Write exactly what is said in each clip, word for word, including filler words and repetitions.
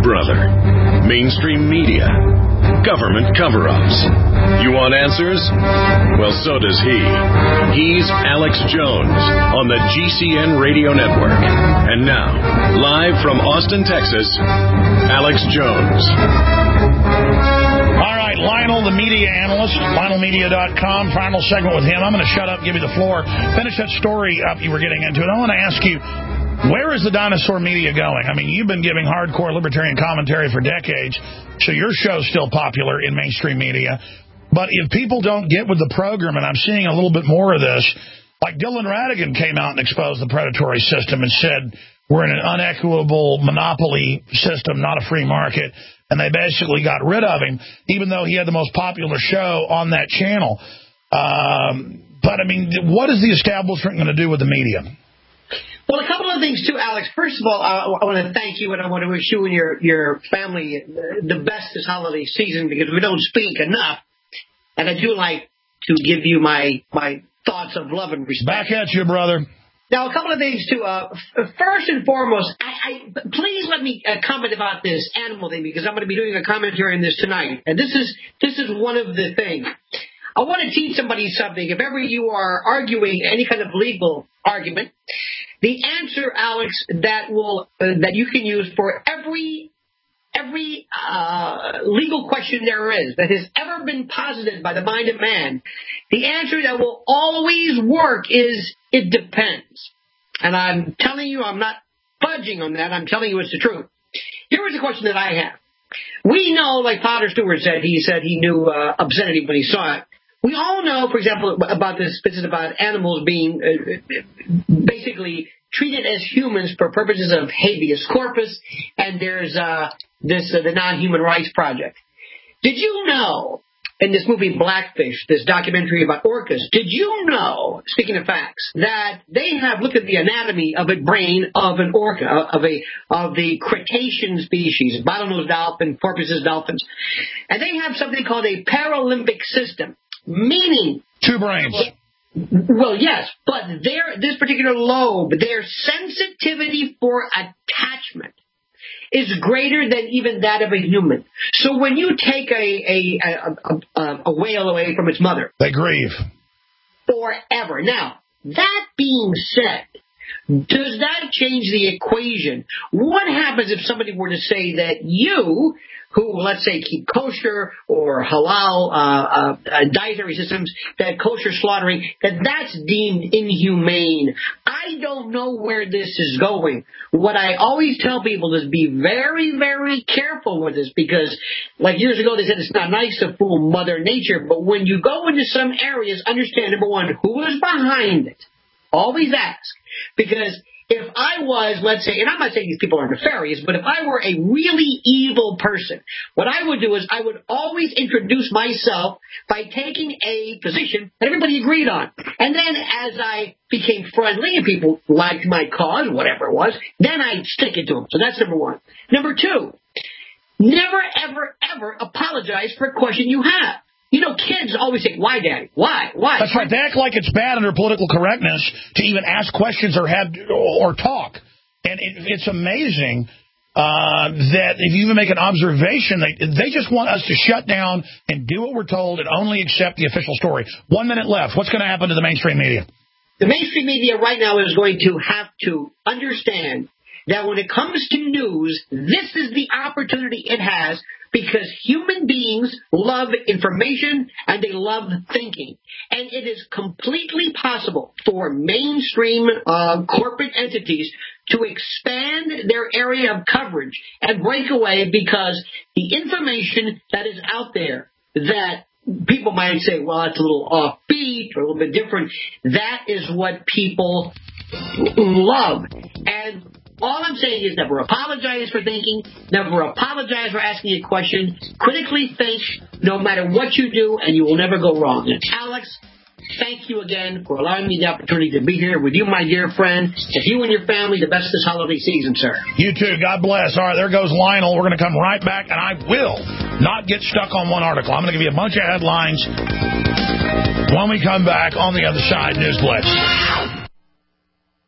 brother. Mainstream media. Government cover-ups. You want answers? Well, so does he. He's Alex Jones on the G C N Radio Network. And now, live from Austin, Texas, Alex Jones. All right, Lionel, the media analyst, Lionel Media dot com, final segment with him. I'm going to shut up, give you the floor, finish that story up you were getting into, and I want to ask you, where is the dinosaur media going? I mean, you've been giving hardcore libertarian commentary for decades, so your show's still popular in mainstream media. But if people don't get with the program, and I'm seeing a little bit more of this, like Dylan Ratigan came out and exposed the predatory system and said we're in an unequitable monopoly system, not a free market, and they basically got rid of him, even though he had the most popular show on that channel. Um, but, I mean, what is the establishment going to do with the media? Well, a couple of things, too, Alex. First of all, I, I want to thank you, and I want to wish you and your, your family the best this holiday season, because we don't speak enough. And I do like to give you my my thoughts of love and respect. Back at you, brother. Now, a couple of things, too. Uh, first and foremost, I, I, please let me uh, comment about this animal thing, because I'm going to be doing a commentary on this tonight. And this is this is one of the things. I want to teach somebody something. If ever you are arguing any kind of legal argument, the answer, Alex, that will uh, that you can use for every every uh, legal question there is that has ever been posited by the mind of man, the answer that will always work is it depends. And I'm telling you, I'm not fudging on that. I'm telling you it's the truth. Here is a question that I have. We know, like Potter Stewart said, he said he knew uh, obscenity when he saw it. We all know, for example, about this business about animals being uh, basically treated as humans for purposes of habeas corpus, and there's uh, this uh, the Non-Human Rights Project. Did you know, in this movie Blackfish, this documentary about orcas, did you know, speaking of facts, that they have looked at the anatomy of a brain of an orca, of a of the Cretacean species, bottlenose dolphin, porpoises, dolphins, and they have something called a paralimbic system. Meaning, two brains. Well, yes, but their this particular lobe, their sensitivity for attachment is greater than even that of a human. So when you take a a, a, a, a whale away from its mother, they grieve forever. Now, that being said, does that change the equation? What happens if somebody were to say that you, who, let's say, keep kosher or halal uh, uh, dietary systems, that kosher slaughtering, that that's deemed inhumane? I don't know where this is going. What I always tell people is be very, very careful with this, because like years ago they said it's not nice to fool Mother Nature, but when you go into some areas, understand, number one, who is behind it? Always ask. Because if I was, let's say, and I'm not saying these people are nefarious, but if I were a really evil person, what I would do is I would always introduce myself by taking a position that everybody agreed on. And then as I became friendly and people liked my cause, whatever it was, then I'd stick it to them. So that's number one. Number two, never, ever, ever apologize for a question you have. You know, kids always say, why, Daddy? Why? Why? That's right. They act like it's bad under political correctness to even ask questions or have or talk. And it, it's amazing uh, that if you even make an observation, they, they just want us to shut down and do what we're told and only accept the official story. One minute left. What's going to happen to the mainstream media? The mainstream media right now is going to have to understand that when it comes to news, this is the opportunity it has, because human beings love information and they love thinking. And it is completely possible for mainstream uh, corporate entities to expand their area of coverage and break away, because the information that is out there that people might say, well, that's a little offbeat or a little bit different, that is what people love. And all I'm saying is never apologize for thinking, never apologize for asking a question, critically think no matter what you do, and you will never go wrong. And Alex, thank you again for allowing me the opportunity to be here with you, my dear friend. To you and your family, the best this holiday season, sir. You too. God bless. All right, there goes Lionel. We're going to come right back, and I will not get stuck on one article. I'm going to give you a bunch of headlines when we come back on the other side. News Blitz.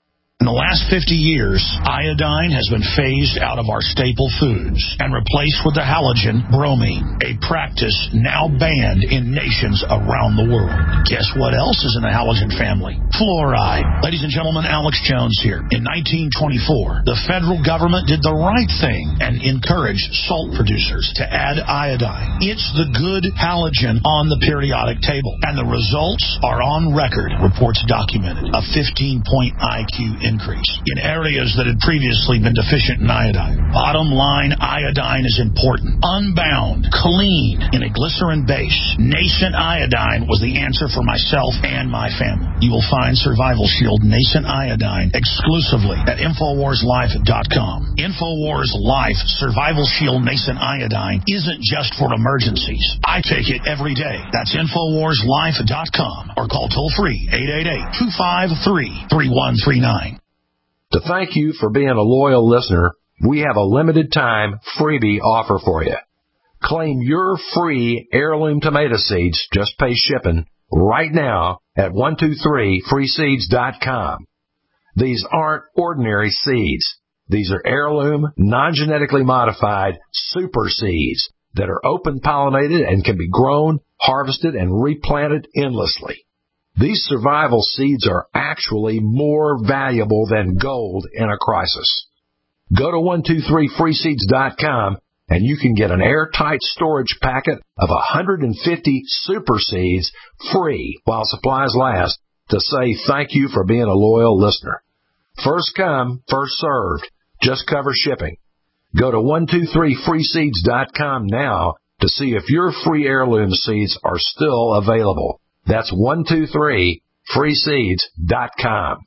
In the last fifty years, iodine has been phased out of our staple foods and replaced with the halogen bromine, a practice now banned in nations around the world. Guess what else is in the halogen family? Fluoride. Ladies and gentlemen, Alex Jones here. In nineteen twenty-four, the federal government did the right thing and encouraged salt producers to add iodine. It's the good halogen on the periodic table, and the results are on record, reports documented. A fifteen-point I Q increase in areas that had previously been deficient in iodine. Bottom line, iodine is important. Unbound, clean, in a glycerin base. Nascent iodine was the answer for myself and my family. You will find Survival Shield Nascent Iodine exclusively at Infowars Life dot com. Infowars Life Survival Shield Nascent Iodine isn't just for emergencies. I take it every day. That's Infowars Life dot com or call toll-free eight eight eight, two five three, three one three nine. To thank you for being a loyal listener, we have a limited time freebie offer for you. Claim your free heirloom tomato seeds, just pay shipping, right now at one two three free seeds dot com. These aren't ordinary seeds. These are heirloom, non-genetically modified super seeds that are open-pollinated and can be grown, harvested, and replanted endlessly. These survival seeds are actually more valuable than gold in a crisis. Go to one two three free seeds dot com and you can get an airtight storage packet of one hundred fifty super seeds free while supplies last to say thank you for being a loyal listener. First come, first served. Just cover shipping. Go to one two three free seeds dot com now to see if your free heirloom seeds are still available. That's one two three free seeds dot com.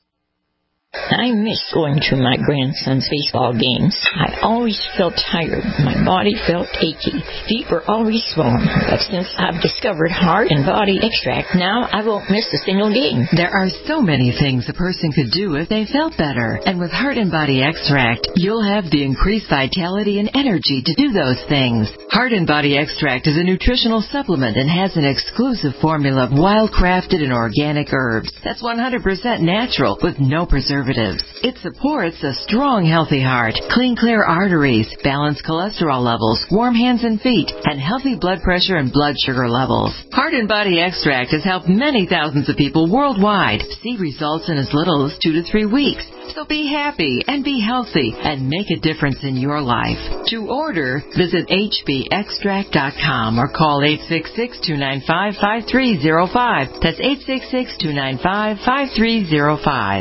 I miss going to my grandson's baseball games. I always felt tired. My body felt achy. Feet were always swollen. But since I've discovered Heart and Body Extract, now I won't miss a single game. There are so many things a person could do if they felt better. And with Heart and Body Extract, you'll have the increased vitality and energy to do those things. Heart and Body Extract is a nutritional supplement and has an exclusive formula of wild-crafted and organic herbs that's one hundred percent natural with no preservatives. It supports a strong, healthy heart, clean, clear arteries, balanced cholesterol levels, warm hands and feet, and healthy blood pressure and blood sugar levels. Heart and Body Extract has helped many thousands of people worldwide see results in as little as two to three weeks. So be happy and be healthy and make a difference in your life. To order, visit H B extract dot com or call eight six six, two nine five, five three zero five. That's eight six six, two nine five, five three zero five.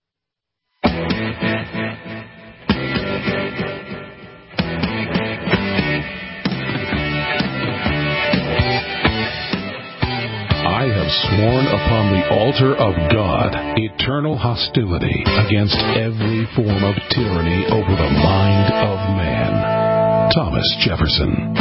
I have sworn upon the altar of God eternal hostility against every form of tyranny over the mind of man. Thomas Jefferson.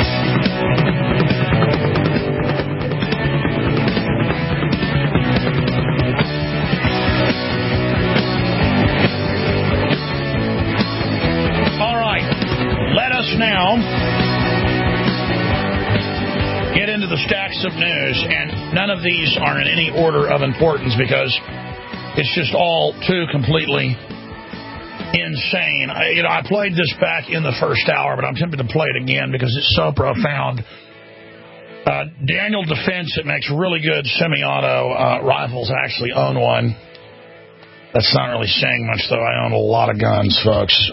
Now, get into the stacks of news, and none of these are in any order of importance because it's just all too completely insane. I, you know, I played this back in the first hour, but I'm tempted to play it again because it's so profound. Uh, Daniel Defense, that makes really good semi-auto uh, rifles. I actually own one. That's not really saying much, though. I own a lot of guns, folks.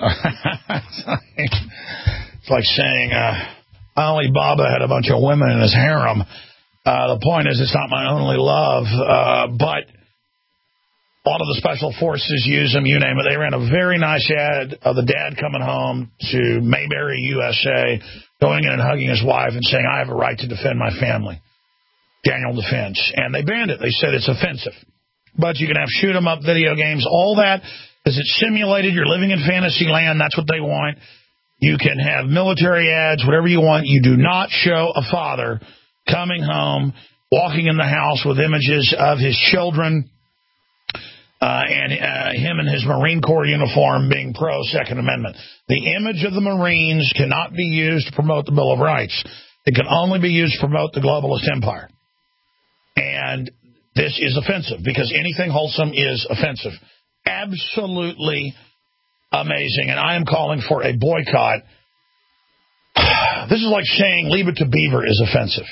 It's like saying uh, Ali Baba had a bunch of women in his harem. Uh, the point is, it's not my only love, uh, but a lot of the special forces use them, you name it. They ran a very nice ad of the dad coming home to Mayberry, U S A, going in and hugging his wife and saying, I have a right to defend my family. Daniel Defense. And they banned it. They said it's offensive. But you can have shoot-'em-up video games, all that, because it's simulated. You're living in fantasy land. That's what they want. You can have military ads, whatever you want. You do not show a father coming home, walking in the house with images of his children uh, and uh, him in his Marine Corps uniform being pro-Second Amendment. The image of the Marines cannot be used to promote the Bill of Rights. It can only be used to promote the globalist empire. And this is offensive because anything wholesome is offensive. absolutely amazing. And I am calling for a boycott. This is like saying leave it to Beaver is offensive.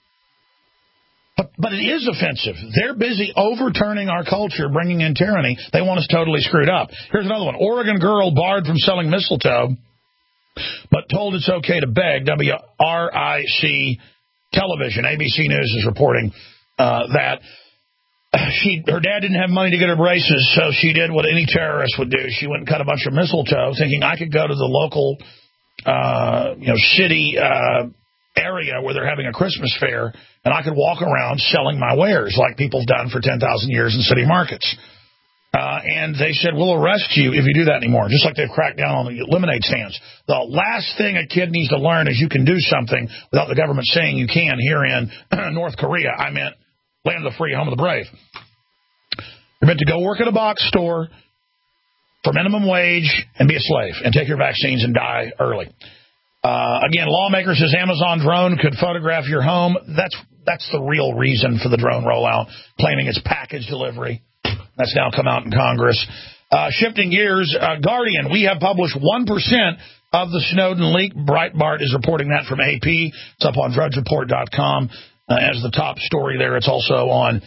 But, but it is offensive. They're busy overturning our culture, bringing in tyranny. They want us totally screwed up. Here's another one. Oregon girl barred from selling mistletoe, but told it's okay to beg. W R I C television. A B C News is reporting uh, that she her dad didn't have money to get her braces, so she did what any terrorist would do. She went and cut a bunch of mistletoe, thinking I could go to the local uh, you know, city uh, area where they're having a Christmas fair, and I could walk around selling my wares like people have done for ten thousand years in city markets. Uh, and they said, we'll arrest you if you do that anymore, just like they've cracked down on the lemonade stands. The last thing a kid needs to learn is you can do something without the government saying you can here in North Korea. I meant land of the free, home of the brave. You're meant to go work at a box store for minimum wage and be a slave and take your vaccines and die early. Uh, again, lawmaker says Amazon drone could photograph your home. That's that's the real reason for the drone rollout, claiming it's package delivery. That's now come out in Congress. Uh, shifting gears, uh, Guardian, we have published one percent of the Snowden leak. Breitbart is reporting that from A P. It's up on drudge report dot com uh, as the top story there. It's also on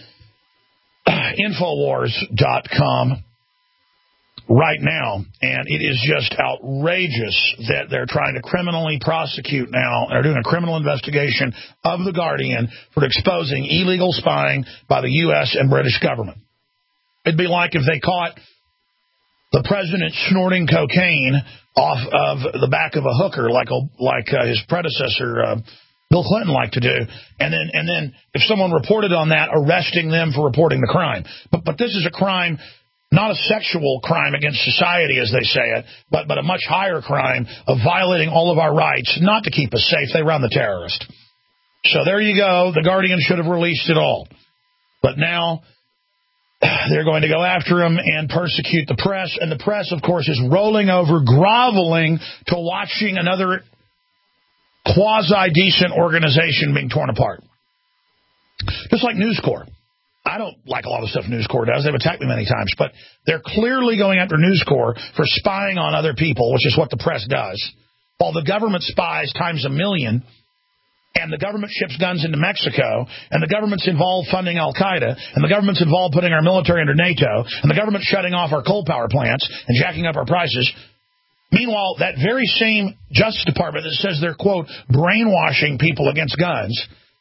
infowars dot com right now, and it is just outrageous that they're trying to criminally prosecute now. They're doing a criminal investigation of the Guardian for exposing illegal spying by the U S and British government. It'd be like if they caught the president snorting cocaine off of the back of a hooker, like a, like uh, his predecessor uh, Bill Clinton liked to do, and then and then if someone reported on that, arresting them for reporting the crime. But but this is a crime, not a sexual crime against society, as they say it, but but a much higher crime of violating all of our rights, not to keep us safe. They run the terrorist. So there you go. The Guardian should have released it all, but now they're going to go after him and persecute the press. And the press, of course, is rolling over, groveling to watching another quasi-decent organization being torn apart. Just like News Corp. I don't like a lot of stuff News Corp does. They've attacked me many times. But they're clearly going after News Corp for spying on other people, which is what the press does. While the government spies times a million, and the government ships guns into Mexico, and the government's involved funding Al-Qaeda, and the government's involved putting our military under NATO, and the government's shutting off our coal power plants and jacking up our prices. Meanwhile, that very same Justice Department that says they're, quote, brainwashing people against guns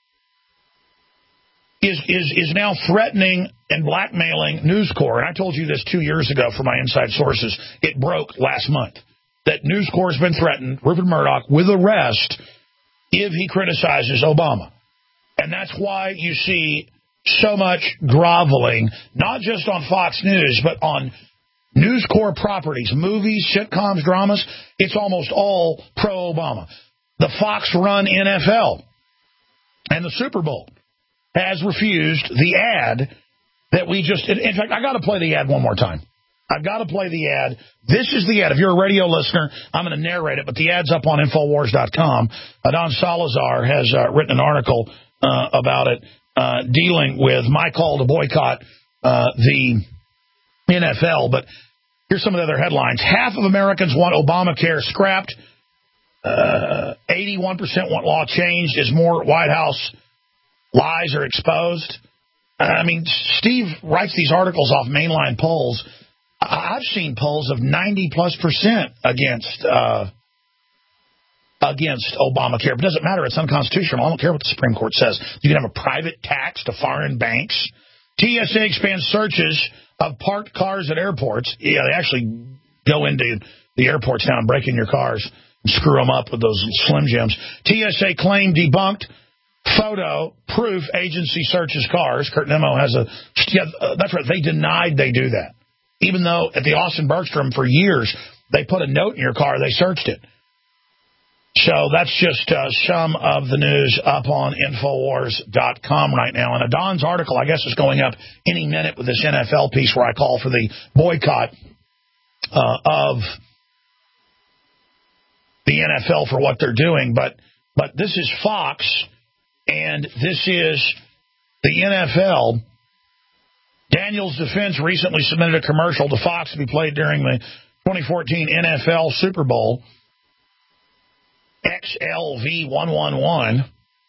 is is is now threatening and blackmailing News Corp. And I told you this two years ago from my inside sources. It broke last month that News Corp has been threatened, Rupert Murdoch, with arrest if he criticizes Obama. And that's why you see so much groveling, not just on Fox News, but on News Corp properties, movies, sitcoms, dramas. It's almost all pro-Obama. The Fox-run N F L and the Super Bowl has refused the ad that we just... In fact, I got to play the ad one more time. I've got to play the ad. This is the ad. If you're a radio listener, I'm going to narrate it, but the ad's up on infowars dot com. Don Salazar has uh, written an article uh, about it, uh, dealing with my call to boycott uh, the N F L. But here's some of the other headlines. Half of Americans want Obamacare scrapped. Uh, eighty-one percent want law changed as more White House lies are exposed. I mean, Steve writes these articles off mainline polls. I've seen polls of ninety plus percent against uh, against Obamacare. But it doesn't matter. It's unconstitutional. I don't care what the Supreme Court says. You can have a private tax to foreign banks. T S A expands searches of parked cars at airports. Yeah, they actually go into the airports now and break in your cars and screw them up with those Slim Jims. T S A claim debunked. Photo proof agency searches cars. Kurt Nemo has a... Yeah, uh, that's right. They denied they do that. Even though at the Austin Bergstrom for years, they put a note in your car, they searched it. So that's just uh, some of the news up on infowars dot com right now. And Don's article, I guess, is going up any minute with this N F L piece where I call for the boycott uh, of the N F L for what they're doing. But but this is Fox, and this is the N F L Daniels' defense recently submitted a commercial to Fox to be played during the twenty fourteen N F L Super Bowl. X L V one one one.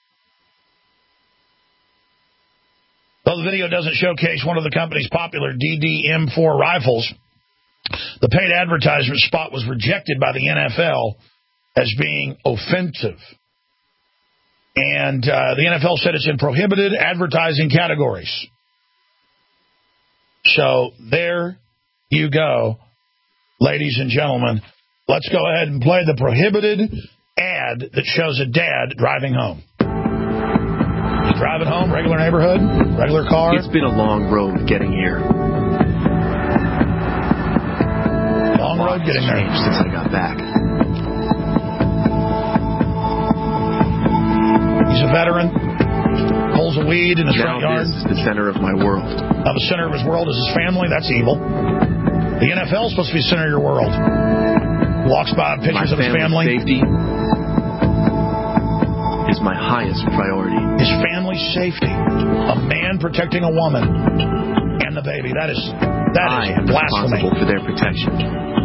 Though the video doesn't showcase one of the company's popular D D M four rifles, the paid advertisement spot was rejected by the N F L as being offensive. And uh, the N F L said it's in prohibited advertising categories. So there you go, ladies and gentlemen. Let's go ahead and play the prohibited ad that shows a dad driving home. He's driving home, regular neighborhood, regular car. It's been a long road getting here. Long road getting there. Since I got back. He's a veteran. Pulls a weed in his now front yard. This is the center of my world. Now the center of his world is his family. That's evil. The N F L is supposed to be the center of your world. Walks by pictures my of his family. Safety is my highest priority. His family's safety. A man protecting a woman and the baby. That is that I is am blasphemy. responsible for their protection.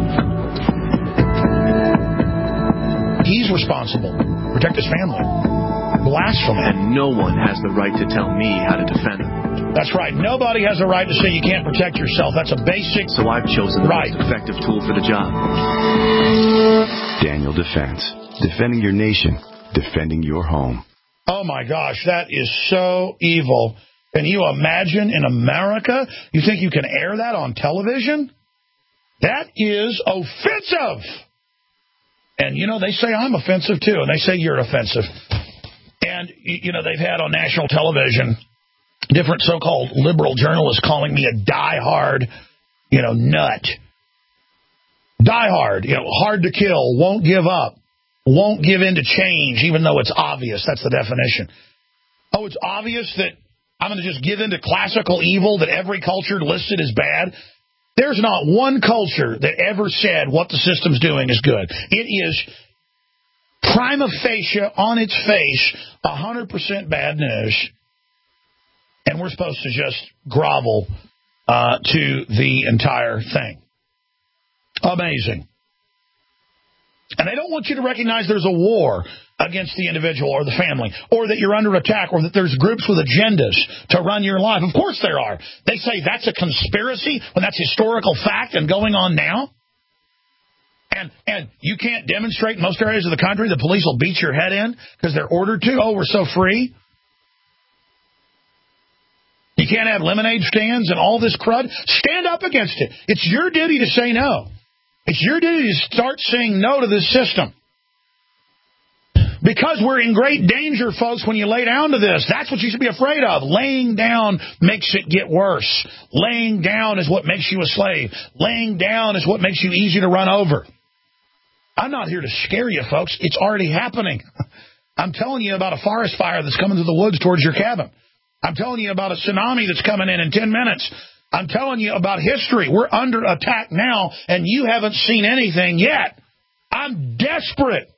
He's responsible. Protect his family. Blasphemy. And no one has the right to tell me how to defend them. That's right. Nobody has a right to say you can't protect yourself. That's a basic So I've chosen the right. most effective tool for the job. Daniel Defense. Defending your nation. Defending your home. Oh, my gosh. That is so evil. Can you imagine in America? You think you can air that on television? That is offensive. And, you know, they say I'm offensive, too. And they say you're offensive. And, you know, they've had on national television different so-called liberal journalists calling me a diehard, you know, nut. Diehard, you know, hard to kill, won't give up, won't give in to change, even though it's obvious. That's the definition. Oh, it's obvious that I'm going to just give in to classical evil that every culture listed as bad? There's not one culture that ever said what the system's doing is good. It is prima facie, on its face, one hundred percent bad news. And we're supposed to just grovel uh, to the entire thing. Amazing. And they don't want you to recognize there's a war against the individual or the family, or that you're under attack, or that there's groups with agendas to run your life. Of course there are. They say that's a conspiracy when that's historical fact and going on now. And and you can't demonstrate in most areas of the country. The police will beat your head in because they're ordered to. Oh, we're so free. You can't have lemonade stands and all this crud. Stand up against it. It's your duty to say no. It's your duty to start saying no to this system. Because we're in great danger, folks, when you lay down to this. That's what you should be afraid of. Laying down makes it get worse. Laying down is what makes you a slave. Laying down is what makes you easy to run over. I'm not here to scare you, folks. It's already happening. I'm telling you about a forest fire that's coming through the woods towards your cabin. I'm telling you about a tsunami that's coming in in ten minutes. I'm telling you about history. We're under attack now, and you haven't seen anything yet. I'm desperate.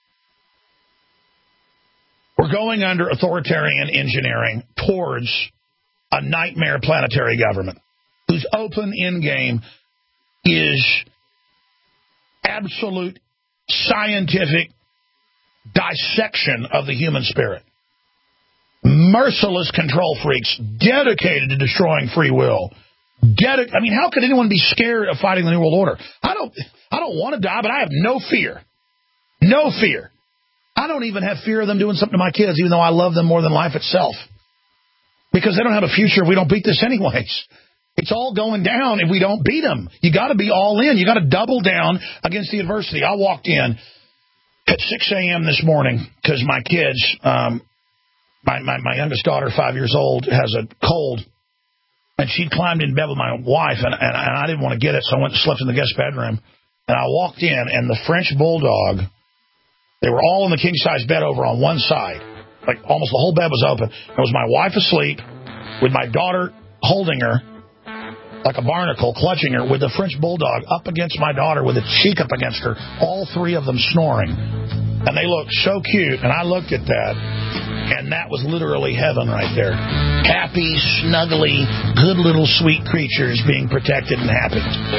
We're going under authoritarian engineering towards a nightmare planetary government whose open end game is absolute scientific dissection of the human spirit. Merciless control freaks dedicated to destroying free will. Dedi- I mean, how could anyone be scared of fighting the New World Order? I don't I don't want to die, but I have no fear. No fear. I don't even have fear of them doing something to my kids, even though I love them more than life itself. Because they don't have a future if we don't beat this anyways. It's all going down if we don't beat them. You got to be all in. You got to double down against the adversity. I walked in at six a.m. this morning because my kids... Um, My, my my youngest daughter, five years old, has a cold, and she climbed in bed with my wife, and, and, and I didn't want to get it, so I went and slept in the guest bedroom. And I walked in, and the French bulldog, they were all in the king-size bed over on one side. Like, almost the whole bed was open. There was my wife asleep, with my daughter holding her, like a barnacle, clutching her, with the French bulldog up against my daughter, with its cheek up against her, all three of them snoring. And they looked so cute, and I looked at that. And that was literally heaven right there. Happy, snuggly, good little sweet creatures being protected and happy.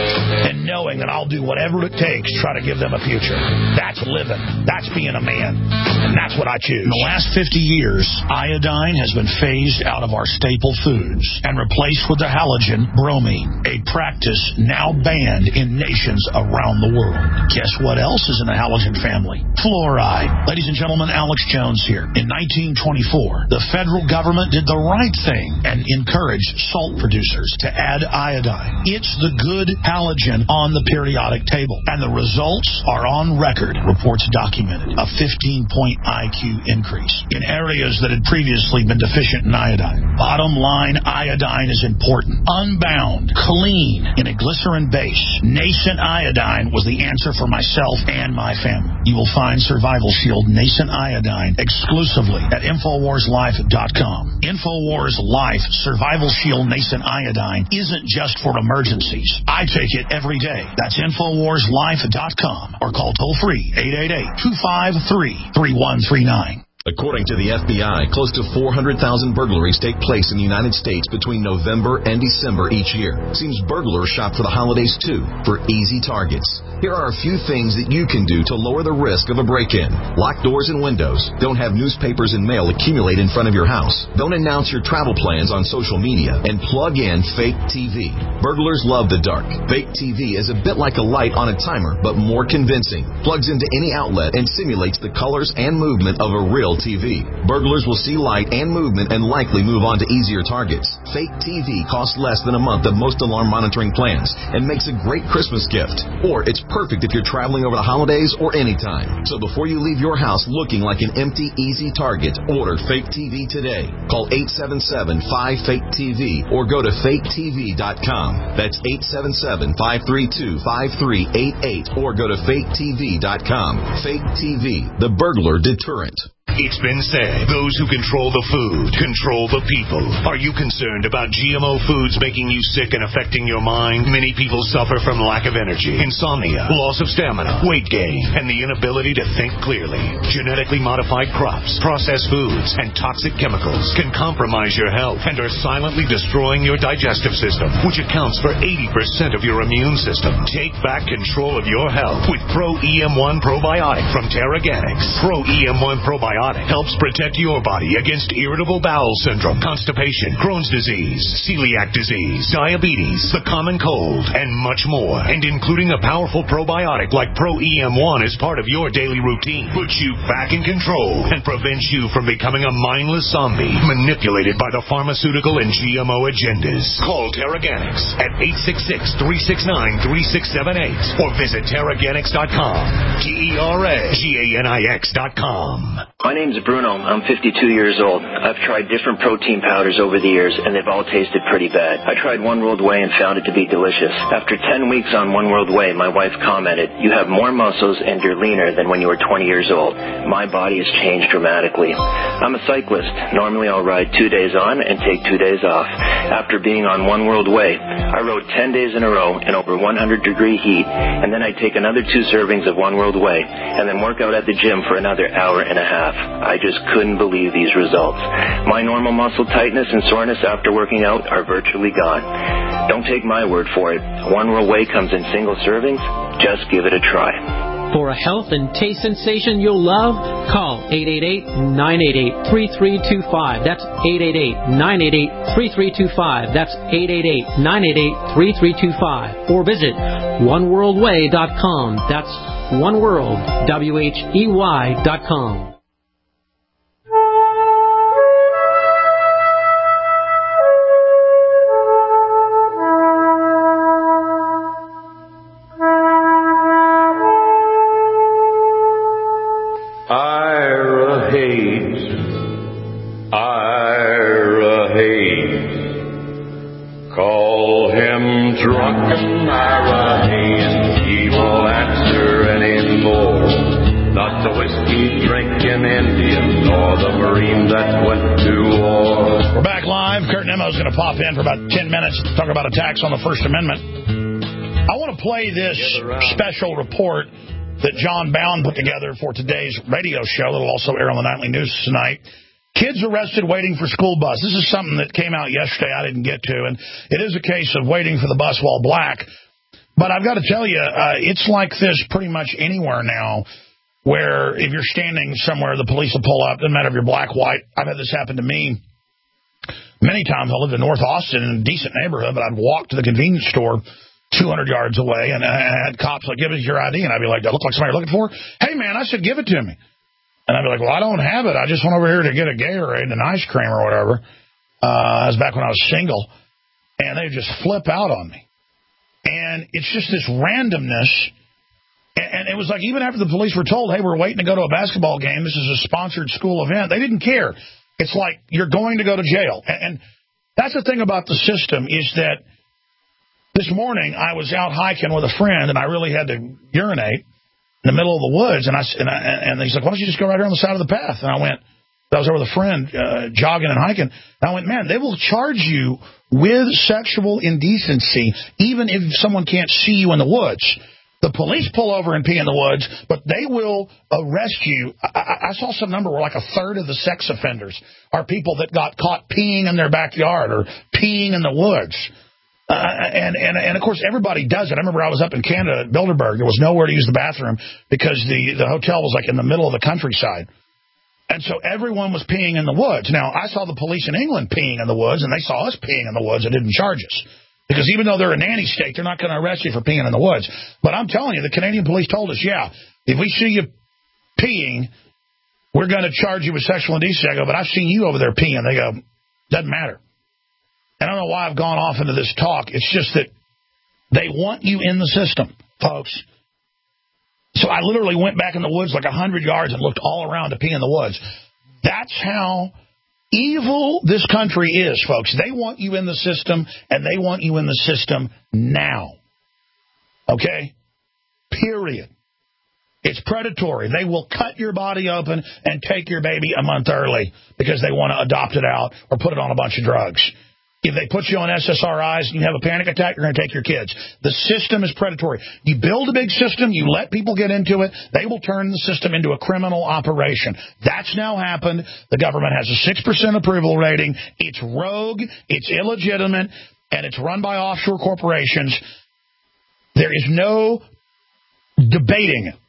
And knowing that I'll do whatever it takes to try to give them a future. That's living. That's being a man. And that's what I choose. In the last fifty years, iodine has been phased out of our staple foods and replaced with the halogen bromine, a practice now banned in nations around the world. Guess what else is in the halogen family? Fluoride. Ladies and gentlemen, Alex Jones here. In nineteen twenty-four, the federal government did the right thing and encouraged salt producers to add iodine. It's the good halogen on the periodic table, and the results are on record, reports documented. A fifteen-point I Q increase in areas that had previously been deficient in iodine. Bottom line, iodine is important. Unbound, clean, in a glycerin base, nascent iodine was the answer for myself and my family. You will find Survival Shield Nascent Iodine exclusively at Infowars Life dot com. Infowars Life Survival Shield Nascent Iodine isn't just for emergencies. I take it every day. That's Infowars Life dot com or call toll-free eight eight eight, two five three, three one three nine. According to the F B I, close to four hundred thousand burglaries take place in the United States between November and December each year. Seems burglars shop for the holidays, too, for easy targets. Here are a few things that you can do to lower the risk of a break-in. Lock doors and windows. Don't have newspapers and mail accumulate in front of your house. Don't announce your travel plans on social media. And plug in fake T V. Burglars love the dark. Fake T V is a bit like a light on a timer, but more convincing. Plugs into any outlet and simulates the colors and movement of a real T V. Burglars will see light and movement and likely move on to easier targets. Fake T V costs less than a month of most alarm monitoring plans and makes a great Christmas gift. Or it's perfect if you're traveling over the holidays or anytime. So before you leave your house looking like an empty, easy target, order Fake T V today. Call eight seven seven, five, fake T V or go to fake T V dot com. That's eight seven seven, five three two, five three eight eight or go to fake T V dot com. Fake T V, the burglar deterrent. It's been said, those who control the food control the people. Are you concerned about G M O foods making you sick and affecting your mind? Many people suffer from lack of energy, insomnia, loss of stamina, weight gain, and the inability to think clearly. Genetically modified crops, processed foods, and toxic chemicals can compromise your health and are silently destroying your digestive system, which accounts for eighty percent of your immune system. Take back control of your health with Pro E M one Probiotic from Terraganics. Pro E M one Probiotic helps protect your body against irritable bowel syndrome, constipation, Crohn's disease, celiac disease, diabetes, the common cold, and much more. And including a powerful probiotic like Pro E M one is part of your daily routine, puts you back in control and prevents you from becoming a mindless zombie manipulated by the pharmaceutical and G M O agendas. Call Terraganics at eight six six, three six nine, three six seven eight or visit Terraganics dot com. T E R A G A N I X dot com. My name's Bruno. I'm fifty-two years old. I've tried different protein powders over the years, and they've all tasted pretty bad. I tried One World Whey and found it to be delicious. After ten weeks on One World Whey, my wife commented, "You have more muscles and you're leaner than when you were twenty years old." My body has changed dramatically. I'm a cyclist. Normally I'll ride two days on and take two days off. After being on One World Whey, I rode ten days in a row in over one hundred degree heat, and then I take another two servings of One World Whey, and then work out at the gym for another hour and a half. I just couldn't believe these results. My normal muscle tightness and soreness after working out are virtually gone. Don't take my word for it. One World Whey comes in single servings. Just give it a try. For a health and taste sensation you'll love, call eight eight eight, nine eight eight, three three two five. That's eight eight eight, nine eight eight, three three two five. That's eight eight eight, nine eight eight, three three two five. Or visit one world way dot com. That's oneworld, W H E Y dot com. Ira Hayes, Ira Hayes, call him drunken Ira Hayes, he won't answer anymore. Not the whiskey drinking Indian, nor the Marine that went to war. We're back live. Kurt Nemo's going to pop in for about ten minutes to talk about attacks on the First Amendment. I want to play this special report that John Bound put together for today's radio show. It'll also air on the Nightly News tonight. Kids arrested waiting for school bus. This is something that came out yesterday I didn't get to, and it is a case of waiting for the bus while black. But I've got to tell you, uh, it's like this pretty much anywhere now, where if you're standing somewhere, the police will pull up. Doesn't matter if you're black, white. I've had this happen to me many times. I lived in North Austin in a decent neighborhood, but I'd walk to the convenience store two hundred yards away, and I had cops like, give us your I D. And I'd be like, that look like somebody you're looking for? Hey, man, I said, give it to me. And I'd be like, well, I don't have it. I just went over here to get a Gatorade and an ice cream or whatever. Uh, that was back when I was single. And they just flip out on me. And it's just this randomness. And it was like even after the police were told, hey, we're waiting to go to a basketball game. This is a sponsored school event. They didn't care. It's like you're going to go to jail. And that's the thing about the system is that this morning I was out hiking with a friend, and I really had to urinate in the middle of the woods, and I and, I, and he's like, why don't you just go right here on the side of the path? And I went, I was there with a friend uh, jogging and hiking, and I went, man, they will charge you with sexual indecency even if someone can't see you in the woods. The police pull over and pee in the woods, but they will arrest you. I, I saw some number where like a third of the sex offenders are people that got caught peeing in their backyard or peeing in the woods. Uh, and, and, and, of course, everybody does it. I remember I was up in Canada at Bilderberg. There was nowhere to use the bathroom because the, the hotel was like in the middle of the countryside. And so everyone was peeing in the woods. Now, I saw the police in England peeing in the woods, and they saw us peeing in the woods and didn't charge us. Because even though they're a nanny state, they're not going to arrest you for peeing in the woods. But I'm telling you, the Canadian police told us, yeah, if we see you peeing, we're going to charge you with sexual indecency. I go, but I've seen you over there peeing. They go, doesn't matter. I don't know why I've gone off into this talk. It's just that they want you in the system, folks. So I literally went back in the woods like one hundred yards and looked all around to pee in the woods. That's how evil this country is, folks. They want you in the system, and they want you in the system now. Okay? Period. It's predatory. They will cut your body open and take your baby a month early because they want to adopt it out or put it on a bunch of drugs. If they put you on S S R Is and you have a panic attack, you're going to take your kids. The system is predatory. You build a big system, you let people get into it, they will turn the system into a criminal operation. That's now happened. The government has a six percent approval rating. It's rogue, it's illegitimate, and it's run by offshore corporations. There is no debating it.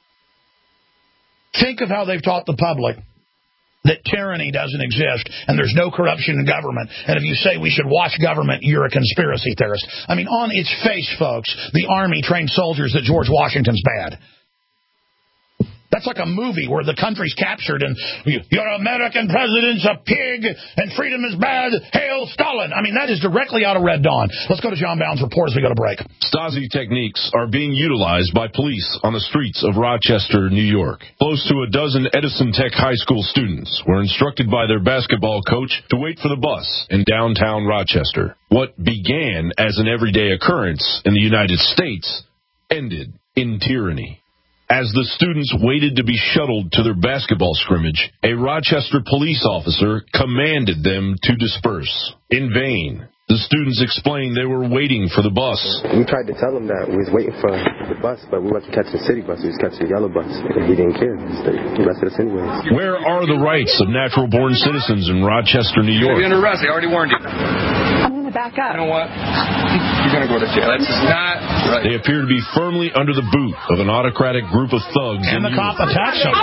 Think of how they've taught the public that tyranny doesn't exist and there's no corruption in government. And if you say we should watch government, you're a conspiracy theorist. I mean, on its face, folks, the Army trained soldiers that George Washington's bad. That's like a movie where the country's captured and your American president's a pig and freedom is bad. Hail Stalin. I mean, that is directly out of Red Dawn. Let's go to John Bound's report as we go to break. Stasi techniques are being utilized by police on the streets of Rochester, New York. Close to a dozen Edison Tech High School students were instructed by their basketball coach to wait for the bus in downtown Rochester. What began as an everyday occurrence in the United States ended in tyranny. As the students waited to be shuttled to their basketball scrimmage, a Rochester police officer commanded them to disperse. In vain, the students explained they were waiting for the bus. We tried to tell him that we was waiting for the bus, but we wasn't catching the city bus, we was catching the yellow bus. He didn't care. He arrested us anyways. Where are the rights of natural-born citizens in Rochester, New York? You're under arrest. I already warned you. I'm going to back up. You know what? You're going to go to jail. That's just not right. They appear to be firmly under the boot of an autocratic group of thugs. And the cop attacks them.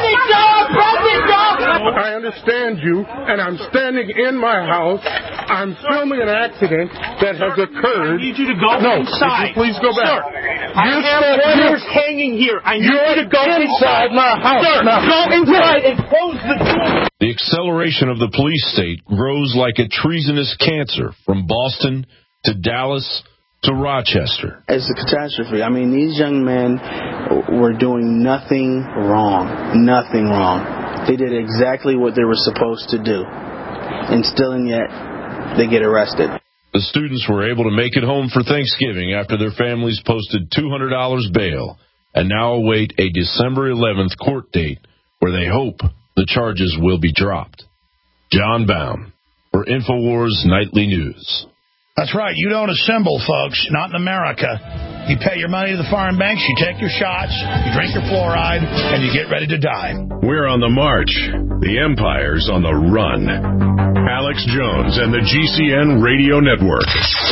I understand you, and I'm standing in my house. I'm filming an accident that has occurred. I need you to go no, inside. Please go back. Sir, I have orders hanging here. I need you to go inside my house. Sir, now. go inside and close the door. The acceleration of the police state grows like a treasonous cancer from Boston to Dallas to Rochester. It's a catastrophe. I mean, these young men were doing nothing wrong. Nothing wrong. They did exactly what they were supposed to do. And still and yet, they get arrested. The students were able to make it home for Thanksgiving after their families posted two hundred dollars bail and now await a December eleventh court date where they hope the charges will be dropped. John Bound for InfoWars Nightly News. That's right. You don't assemble, folks. Not in America. You pay your money to the foreign banks, you take your shots, you drink your fluoride, and you get ready to die. We're on the march. The empire's on the run. Alex Jones and the G C N Radio Network.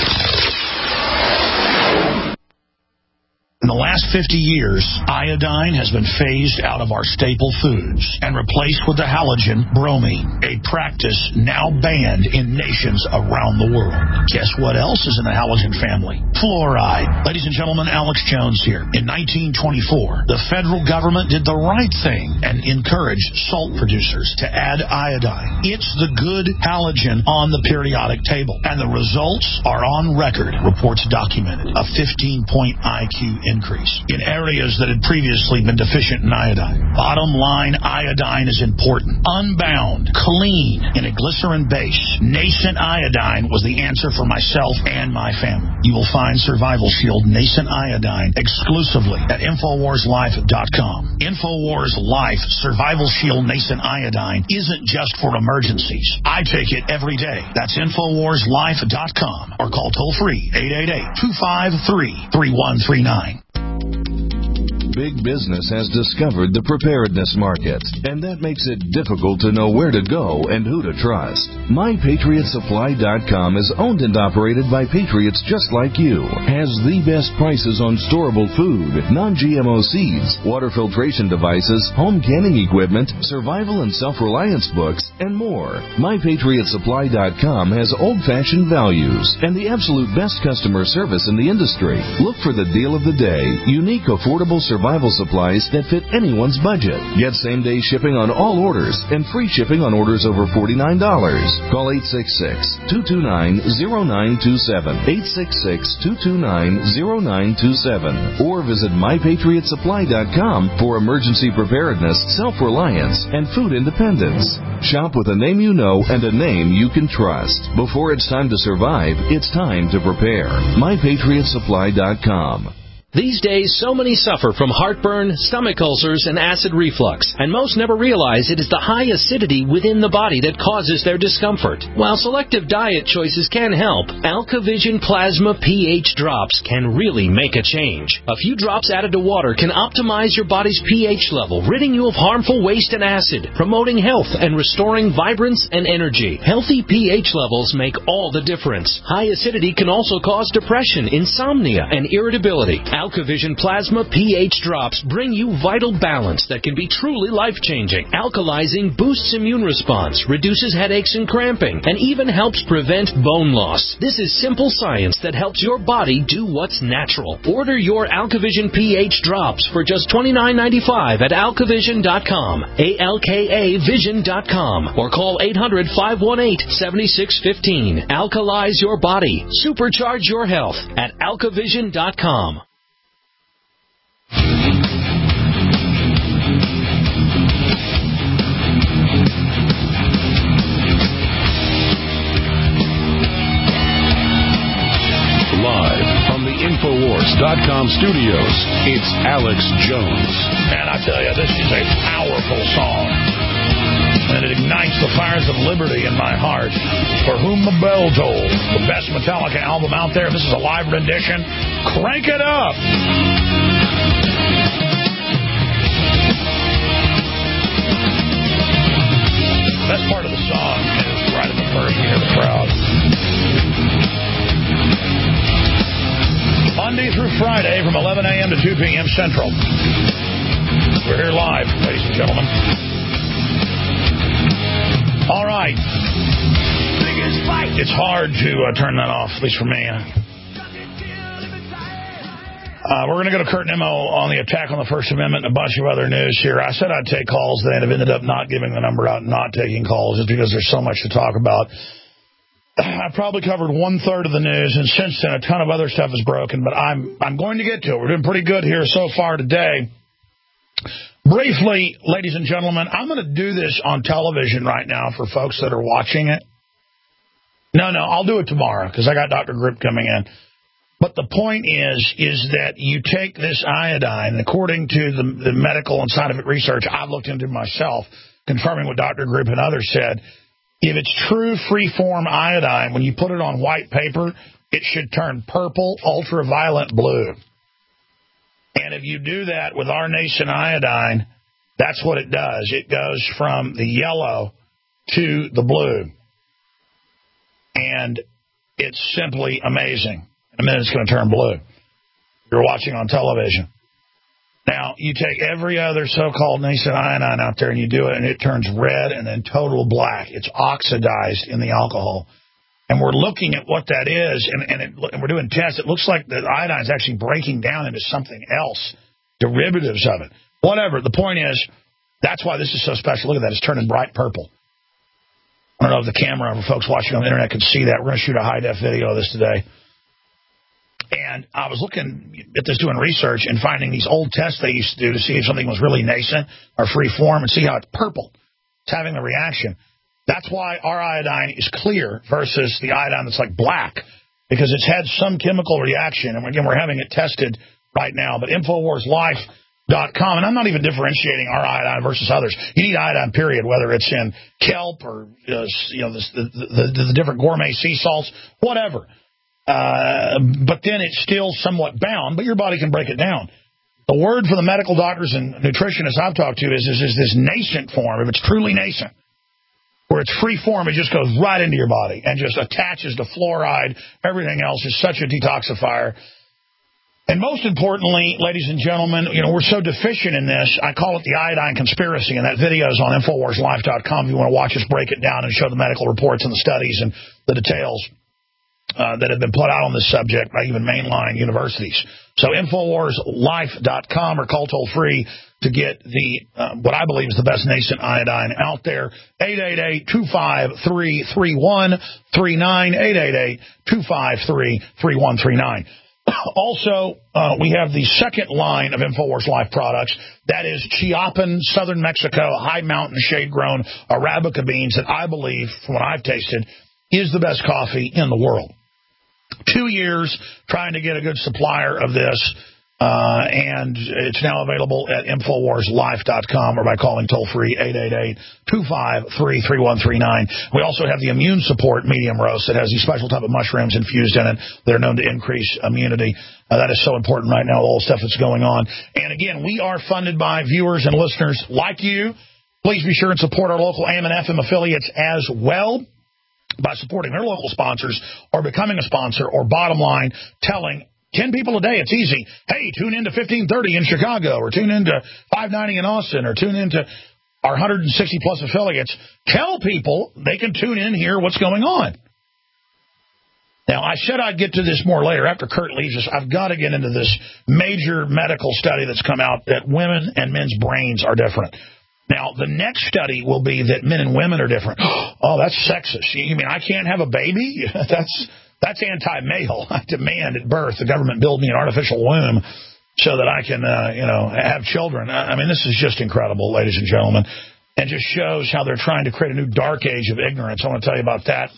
In the last fifty years, iodine has been phased out of our staple foods and replaced with the halogen bromine, a practice now banned in nations around the world. Guess what else is in the halogen family? Fluoride. Ladies and gentlemen, Alex Jones here. In nineteen twenty-four, the federal government did the right thing and encouraged salt producers to add iodine. It's the good halogen on the periodic table, and the results are on record, reports documented. A fifteen-point I Q increase in areas that had previously been deficient in iodine. Bottom line, iodine is important. Unbound, clean, in a glycerin base, nascent iodine was the answer for myself and my family. You will find Survival Shield Nascent Iodine exclusively at Infowars Life dot com. Infowars Life Survival Shield Nascent Iodine isn't just for emergencies. I take it every day. That's Infowars Life dot com or call toll-free eight eight eight, two five three, three one three nine. Big business has discovered the preparedness market, and that makes it difficult to know where to go and who to trust. My Patriot Supply dot com is owned and operated by patriots just like you, has the best prices on storable food, non-G M O seeds, water filtration devices, home canning equipment, survival and self-reliance books, and more. My Patriot Supply dot com has old-fashioned values and the absolute best customer service in the industry. Look for the deal of the day, unique, affordable survival Survival supplies that fit anyone's budget. Get same-day shipping on all orders and free shipping on orders over forty-nine dollars. Call eight six six, two two nine, zero nine two seven, eight six six, two two nine, zero nine two seven, or visit My Patriot Supply dot com for emergency preparedness, self-reliance, and food independence. Shop with a name you know and a name you can trust. Before it's time to survive, it's time to prepare. My Patriot Supply dot com. These days, so many suffer from heartburn, stomach ulcers, and acid reflux, and most never realize it is the high acidity within the body that causes their discomfort. While selective diet choices can help, AlkaVision Plasma pH drops can really make a change. A few drops added to water can optimize your body's pH level, ridding you of harmful waste and acid, promoting health and restoring vibrance and energy. Healthy pH levels make all the difference. High acidity can also cause depression, insomnia, and irritability. AlkaVision Plasma pH drops bring you vital balance that can be truly life-changing. Alkalizing boosts immune response, reduces headaches and cramping, and even helps prevent bone loss. This is simple science that helps your body do what's natural. Order your AlkaVision pH drops for just twenty-nine ninety-five at Alka Vision dot com, A L K A Vision dot com, or call eight hundred, five one eight, seven six one five. Alkalize your body. Supercharge your health at Alka Vision dot com. Live from the Infowars dot com studios, it's Alex Jones. Man, I tell you, this is a powerful song. And it ignites the fires of liberty in my heart. For Whom the Bell Tolls, the best Metallica album out there. This is a live rendition. Crank it up! The best part of the song is right at the first, you hear the crowd. Monday through Friday from eleven a.m. to two p.m. Central. We're here live, ladies and gentlemen. All right. It's hard to uh, turn that off, at least for me. Uh, we're going to go to Kurt Nimmo on the attack on the First Amendment and a bunch of other news here. I said I'd take calls, then I've ended up not giving the number out and not taking calls just because there's so much to talk about. I probably covered one-third of the news, and since then a ton of other stuff is broken, but I'm I'm going to get to it. We're doing pretty good here so far today. Briefly, ladies and gentlemen, I'm going to do this on television right now for folks that are watching it. No, no, I'll do it tomorrow because I got Doctor Grip coming in. But the point is, is that you take this iodine, and according to the, the medical and scientific research I've looked into myself, confirming what Doctor Grip and others said, if it's true free-form iodine, when you put it on white paper, it should turn purple, ultraviolet blue. And if you do that with our nascent iodine, that's what it does. It goes from the yellow to the blue. And it's simply amazing. In a minute, it's going to turn blue. You're watching on television. Now, you take every other so-called nascent iodine out there and you do it, and it turns red and then total black. It's oxidized in the alcohol. And we're looking at what that is, and, and, it, and we're doing tests. It looks like the iodine is actually breaking down into something else, derivatives of it. Whatever. The point is, that's why this is so special. Look at that. It's turning bright purple. I don't know if the camera or folks watching on the internet can see that. We're going to shoot a high-def video of this today. And I was looking at this, doing research, and finding these old tests they used to do to see if something was really nascent or free form, and see how it's purple. It's having a reaction. That's why our iodine is clear versus the iodine that's like black, because it's had some chemical reaction. And again, we're having it tested right now. But Infowars Life dot com, and I'm not even differentiating our iodine versus others. You need iodine, period, whether it's in kelp or uh, you know the, the, the, the different gourmet sea salts, whatever. Uh, but then it's still somewhat bound, but your body can break it down. The word for the medical doctors and nutritionists I've talked to is, is, is this nascent form, if it's truly nascent, where it's free form, it just goes right into your body and just attaches to fluoride. Everything else is such a detoxifier. And most importantly, ladies and gentlemen, you know, we're so deficient in this, I call it the iodine conspiracy, and that video is on Infowars Life dot com if you want to watch us break it down and show the medical reports and the studies and the details uh, that have been put out on this subject by even mainline universities. So Infowars Life dot com, or call toll-free to get the uh, what I believe is the best nascent iodine out there. eight eight eight, two five three, three one three nine, eight eight eight, two five three, three one three nine. Also, uh, we have the second line of Infowars Life products. That is Chiapan, Southern Mexico, high mountain shade-grown Arabica beans that I believe, from what I've tasted, is the best coffee in the world. Two years trying to get a good supplier of this, uh, and it's now available at Infowars Life dot com or by calling toll-free eight eight eight, two five three, three one three nine. We also have the Immune Support Medium Roast that has these special type of mushrooms infused in it that are known to increase immunity. Uh, that is so important right now, all the stuff that's going on. And again, we are funded by viewers and listeners like you. Please be sure and support our local A M and F M affiliates as well by supporting their local sponsors or becoming a sponsor, or bottom line, telling ten people a day, it's easy. Hey, tune in to fifteen thirty in Chicago, or tune in to five ninety in Austin, or tune in to our one hundred sixty plus affiliates. Tell people they can tune in here what's going on. Now, I said I'd get to this more later. After Kurt leaves us, I've got to get into this major medical study that's come out that women and men's brains are different. Now, the next study will be that men and women are different. Oh, that's sexist. You mean I can't have a baby? That's that's anti-male. I demand at birth the government build me an artificial womb so that I can, uh, you know, have children. I mean, this is just incredible, ladies and gentlemen, and just shows how they're trying to create a new dark age of ignorance. I want to tell you about that.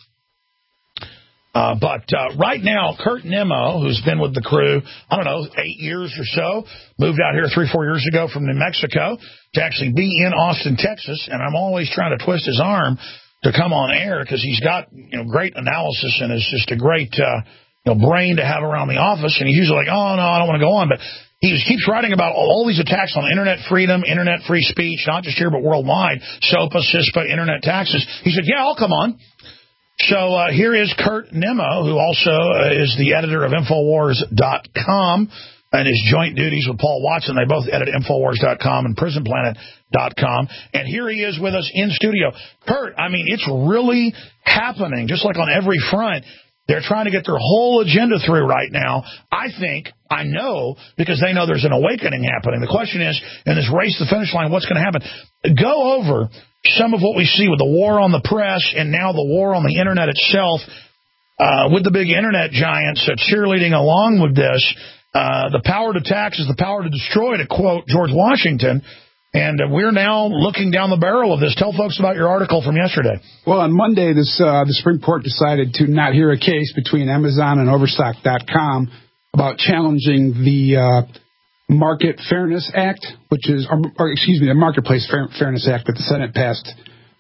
Uh, but uh, right now, Kurt Nimmo, who's been with the crew, I don't know, eight years or so, moved out here three, four years ago from New Mexico to actually be in Austin, Texas. And I'm always trying to twist his arm to come on air because he's got, you know, great analysis and is just a great uh, you know, brain to have around the office. And he's usually like, oh, no, I don't want to go on. But he keeps writing about all these attacks on internet freedom, internet free speech, not just here but worldwide, SOPA, CISPA, internet taxes. He said, yeah, I'll come on. So uh, here is Kurt Nimmo, who also uh, is the editor of Infowars dot com and his joint duties with Paul Watson. They both edit Infowars dot com and Prison Planet dot com. And here he is with us in studio. Kurt, I mean, it's really happening, just like on every front. They're trying to get their whole agenda through right now. I think, I know, because they know there's an awakening happening. The question is, in this race to the finish line, what's going to happen? Go over some of what we see with the war on the press and now the war on the internet itself, uh, with the big internet giants uh, cheerleading along with this. Uh, the power to tax is the power to destroy, to quote George Washington. And uh, we're now looking down the barrel of this. Tell folks about your article from yesterday. Well, on Monday, this uh, the Supreme Court decided to not hear a case between Amazon and Overstock dot com about challenging the uh, Market Fairness Act, which is, or, or excuse me, the Marketplace Fair, Fairness Act that the Senate passed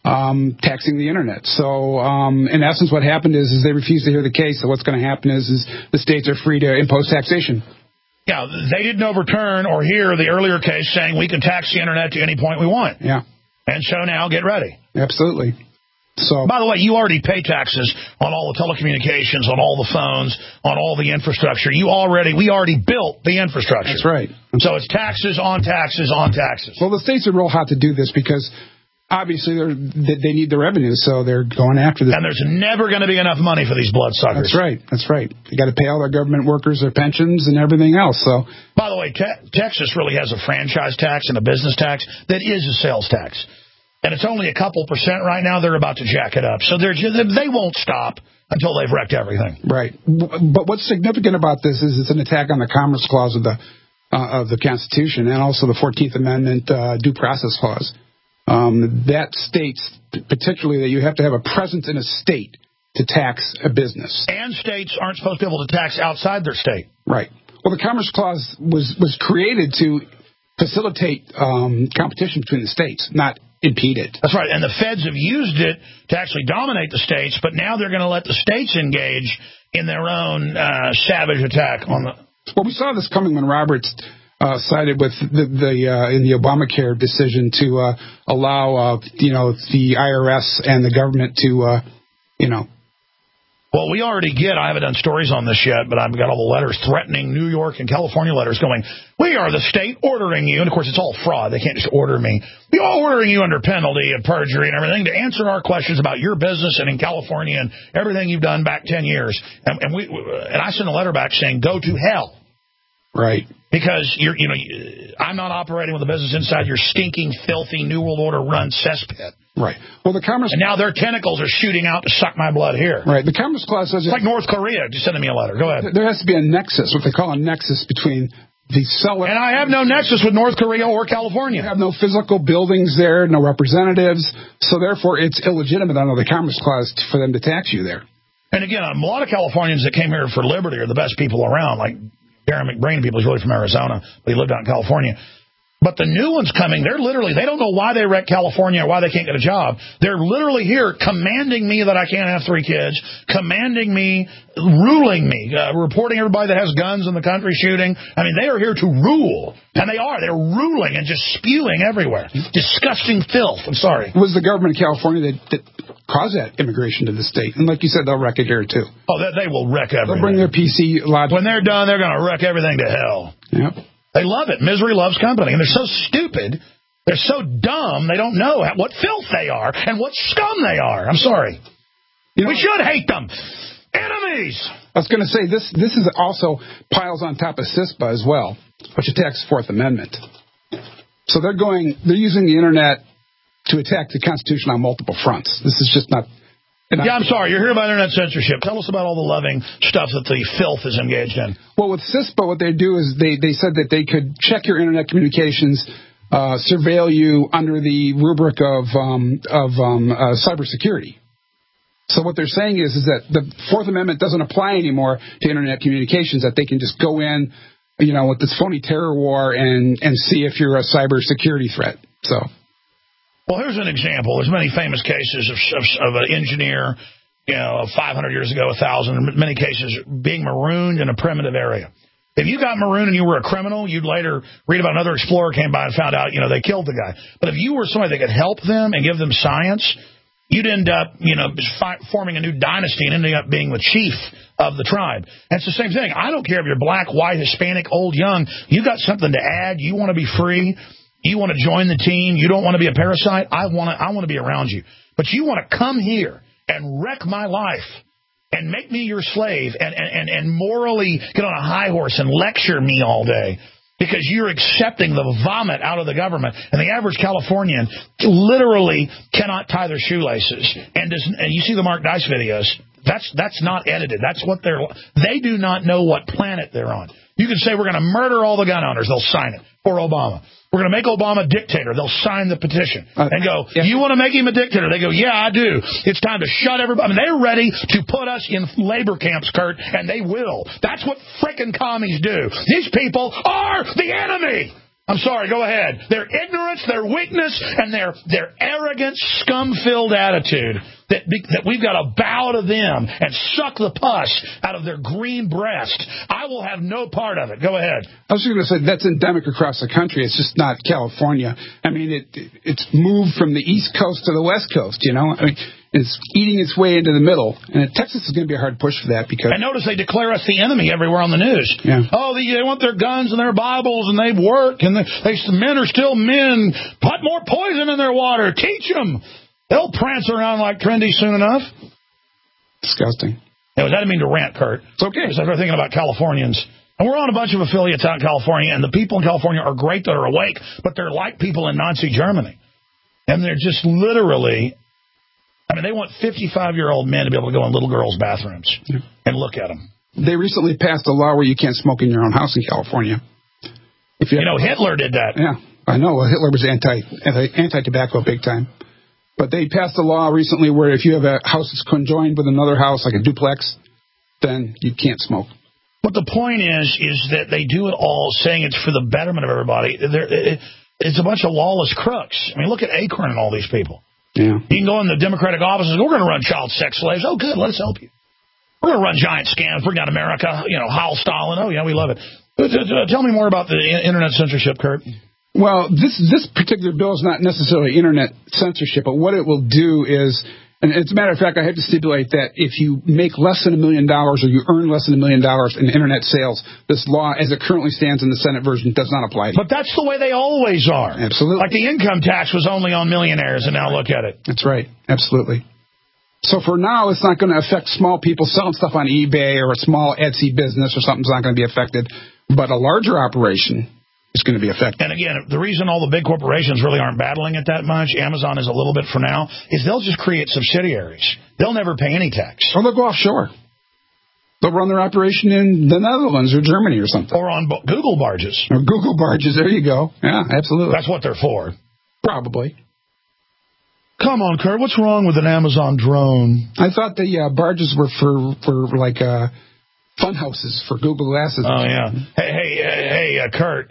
um, taxing the Internet. So, um, in essence, what happened is, is they refused to hear the case. So what's going to happen is, is the states are free to impose taxation. Yeah, they didn't overturn or hear the earlier case saying we can tax the Internet to any point we want. Yeah. And so now get ready. Absolutely. So, by the way, you already pay taxes on all the telecommunications, on all the phones, on all the infrastructure. You already, we already built the infrastructure. That's right. So it's taxes on taxes on taxes. Well, the states are real hot to do this because obviously they're, they need the revenue, so they're going after this. And there's never going to be enough money for these bloodsuckers. That's right. That's right. You got to pay all their government workers their pensions and everything else. So, by the way, te- Texas really has a franchise tax and a business tax that is a sales tax. And it's only a couple percent right now. They're about to jack it up. So they're just, they won't stop until they've wrecked everything. Right. But what's significant about this is it's an attack on the Commerce Clause of the uh, of the Constitution and also the fourteenth Amendment uh, Due Process Clause. Um, that states particularly that you have to have a presence in a state to tax a business. And states aren't supposed to be able to tax outside their state. Right. Well, the Commerce Clause was, was created to facilitate um, competition between the states, not impede it. That's right. And the feds have used it to actually dominate the states, but now they're going to let the states engage in their own uh, savage attack on the... Well, we saw this coming when Roberts uh, sided with the, the uh, in the Obamacare decision to uh, allow, uh, you know, the I R S and the government to, uh, you know... Well, we already get, I haven't done stories on this yet, but I've got all the letters threatening New York and California letters going, we are the state ordering you. And, of course, it's all fraud. They can't just order me. We are ordering you under penalty of perjury and everything to answer our questions about your business and in California and everything you've done back ten years. And, and, we, and I sent a letter back saying, go to hell. Right. Because, you're, you know, I'm not operating with a business inside your stinking, filthy, New World Order-run cesspit. Right. Well, the Commerce... And now their tentacles are shooting out to suck my blood here. Right. The Commerce Clause says... It's like North Korea just sending me a letter. Go ahead. There has to be a nexus, what they call a nexus between the seller... And I have no nexus with North Korea or California. You have no physical buildings there, no representatives, so therefore it's illegitimate under the Commerce Clause for them to tax you there. And again, a lot of Californians that came here for liberty are the best people around, like Darren McBrain, people, he's really from Arizona, but he lived out in California. But the new ones coming, they're literally, they don't know why they wrecked California or why they can't get a job. They're literally here commanding me that I can't have three kids, commanding me, ruling me, uh, reporting everybody that has guns in the country shooting. I mean, they are here to rule. And they are. They're ruling and just spewing everywhere. Disgusting filth. I'm sorry. It was the government of California that, that caused that immigration to the state. And like you said, they'll wreck it here, too. Oh, they, they will wreck everything. They'll bring their P C logic. When they're done, they're going to wreck everything to hell. Yep. They love it. Misery loves company. And they're so stupid. They're so dumb. They don't know what filth they are and what scum they are. I'm sorry. You know, we should hate them. Enemies. I was going to say, this This is also piles on top of CISPA as well, which attacks the Fourth Amendment. So they're going, they're using the Internet to attack the Constitution on multiple fronts. This is just not... Yeah, I'm sorry. You're here about Internet censorship. Tell us about all the loving stuff that the filth is engaged in. Well, with CISPA, what they do is they, they said that they could check your Internet communications, uh, surveil you under the rubric of um, of um, uh, cybersecurity. So what they're saying is, is that the Fourth Amendment doesn't apply anymore to Internet communications, that they can just go in, you know, with this phony terror war and, and see if you're a cybersecurity threat. So... Well, here's an example. There's many famous cases of, of, of an engineer, you know, five hundred years ago, one thousand, in many cases, being marooned in a primitive area. If you got marooned and you were a criminal, you'd later read about another explorer came by and found out, you know, they killed the guy. But if you were somebody that could help them and give them science, you'd end up, you know, forming a new dynasty and ending up being the chief of the tribe. And it's the same thing. I don't care if you're black, white, Hispanic, old, young. You got something to add. You want to be free. You want to join the team. You don't want to be a parasite. I want to I want to be around you. But you want to come here and wreck my life and make me your slave and, and, and morally get on a high horse and lecture me all day because you're accepting the vomit out of the government. And the average Californian literally cannot tie their shoelaces. And, does, and you see the Mark Dice videos. That's that's not edited. That's what they're... They do not know what planet they're on. You can say we're going to murder all the gun owners. They'll sign it for Obama. We're going to make Obama a dictator. They'll sign the petition and go, yeah. You want to make him a dictator? They go, yeah, I do. It's time to shut everybody. I mean, they're ready to put us in labor camps, Kurt, and they will. That's what frickin' commies do. These people are the enemy. I'm sorry, go ahead. Their ignorance, their weakness, and their their arrogant, scum-filled attitude that that we've got to bow to them and suck the pus out of their green breast. I will have no part of it. Go ahead. I was just going to say that's endemic across the country. It's just not California. I mean, it it's moved from the East Coast to the West Coast, you know? I mean, it's eating its way into the middle. And Texas is going to be a hard push for that because... I notice they declare us the enemy everywhere on the news. Yeah. Oh, they, they want their guns and their Bibles and they work and they, they men are still men. Put more poison in their water. Teach them. They'll prance around like trendy soon enough. Disgusting. Anyways, I didn't mean to rant, Kurt. It's okay. Because I started thinking about Californians. And we're on a bunch of affiliates out in California, and the people in California are great that are awake, but they're like people in Nazi Germany. And they're just literally... I mean, they want fifty-five-year-old men to be able to go in little girls' bathrooms yeah. and look at them. They recently passed a law where you can't smoke in your own house in California. If you, you know, Hitler did that. Yeah, I know. Hitler was anti, anti-tobacco big time. But they passed a law recently where if you have a house that's conjoined with another house, like a duplex, then you can't smoke. But the point is, is that they do it all saying it's for the betterment of everybody. They're, it's a bunch of lawless crooks. I mean, look at Acorn and all these people. Yeah. You can go in the Democratic offices. We're going to run child sex slaves. Oh, good. Let us help you. We're going to run giant scams. Bring down America. You know, Hal Stalin. Oh, yeah, we love it. Tell me more about the internet censorship, Kurt. Well, this this particular bill is not necessarily internet censorship, but what it will do is, and as a matter of fact, I have to stipulate that if you make less than a million dollars or you earn less than a million dollars in internet sales, this law, as it currently stands in the Senate version, does not apply to you. But that's the way they always are. Absolutely. Like the income tax was only on millionaires, and now look at it. That's right. Absolutely. So for now, it's not going to affect small people selling stuff on eBay or a small Etsy business or something's not going to be affected. But a larger operation is going to be affected. And again, the reason all the big corporations really aren't battling it that much, Amazon is a little bit for now, is they'll just create subsidiaries. They'll never pay any tax. Or they'll go offshore. They'll run their operation in the Netherlands or Germany or something. Or on Google barges. Or Google barges. There you go. Yeah, absolutely. That's what they're for. Probably. Come on, Kurt. What's wrong with an Amazon drone? I thought the uh, barges were for, for like, uh, fun houses for Google Glasses. Oh, yeah. Hey, hey, hey, uh, Kurt.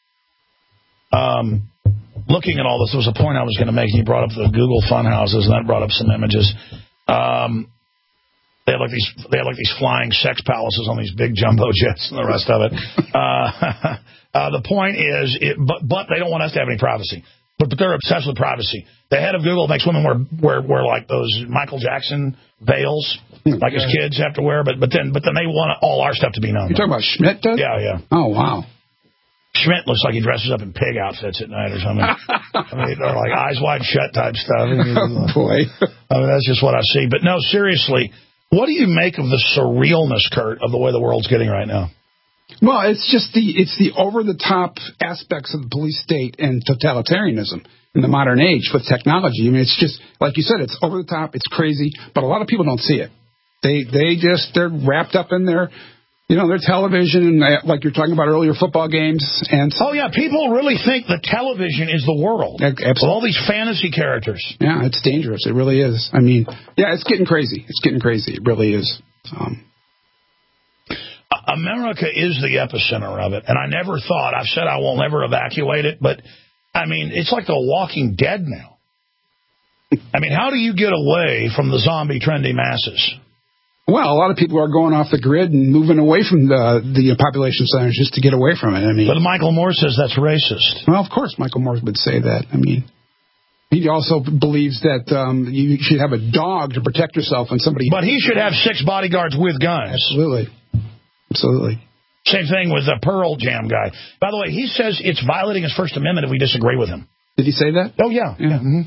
Um, looking at all this, there was a point I was going to make. You brought up the Google fun houses, and that brought up some images. Um, they have like these, they have like these flying sex palaces on these big jumbo jets and the rest of it. uh, uh, the point is, it, but but they don't want us to have any privacy. But, but they're obsessed with privacy. The head of Google makes women wear wear, wear like those Michael Jackson veils, like his kids have to wear. But but then but then they want all our stuff to be known. You're talking about Schmidt does? Yeah, yeah. Oh, wow. Schmidt looks like he dresses up in pig outfits at night or something. I mean, they're like eyes wide shut type stuff. Oh, boy. I mean, that's just what I see. But no, seriously, what do you make of the surrealness, Kurt, of the way the world's getting right now? Well, it's just the it's the over-the-top aspects of the police state and totalitarianism in the modern age with technology. I mean, it's just, like you said, it's over-the-top, it's crazy, but a lot of people don't see it. They they just, they're wrapped up in their, you know, their television, and uh, like you're talking about earlier, football games. And oh, yeah, people really think the television is the world. Absolutely. With all these fantasy characters. Yeah, it's dangerous. It really is. I mean, yeah, it's getting crazy. It's getting crazy. It really is. Um America is the epicenter of it, and I never thought, I've said I won't ever evacuate it, but, I mean, it's like The Walking Dead now. I mean, how do you get away from the zombie trendy masses? Well, a lot of people are going off the grid and moving away from the the population centers just to get away from it. I mean, but Michael Moore says that's racist. Well, of course Michael Moore would say that. I mean, he also believes that um, you should have a dog to protect yourself when somebody... But he should have six bodyguards with guns. Absolutely. Absolutely. Same thing with the Pearl Jam guy. By the way, he says it's violating his First Amendment if we disagree with him. Did he say that? Oh, yeah. Yeah. Mm-hmm.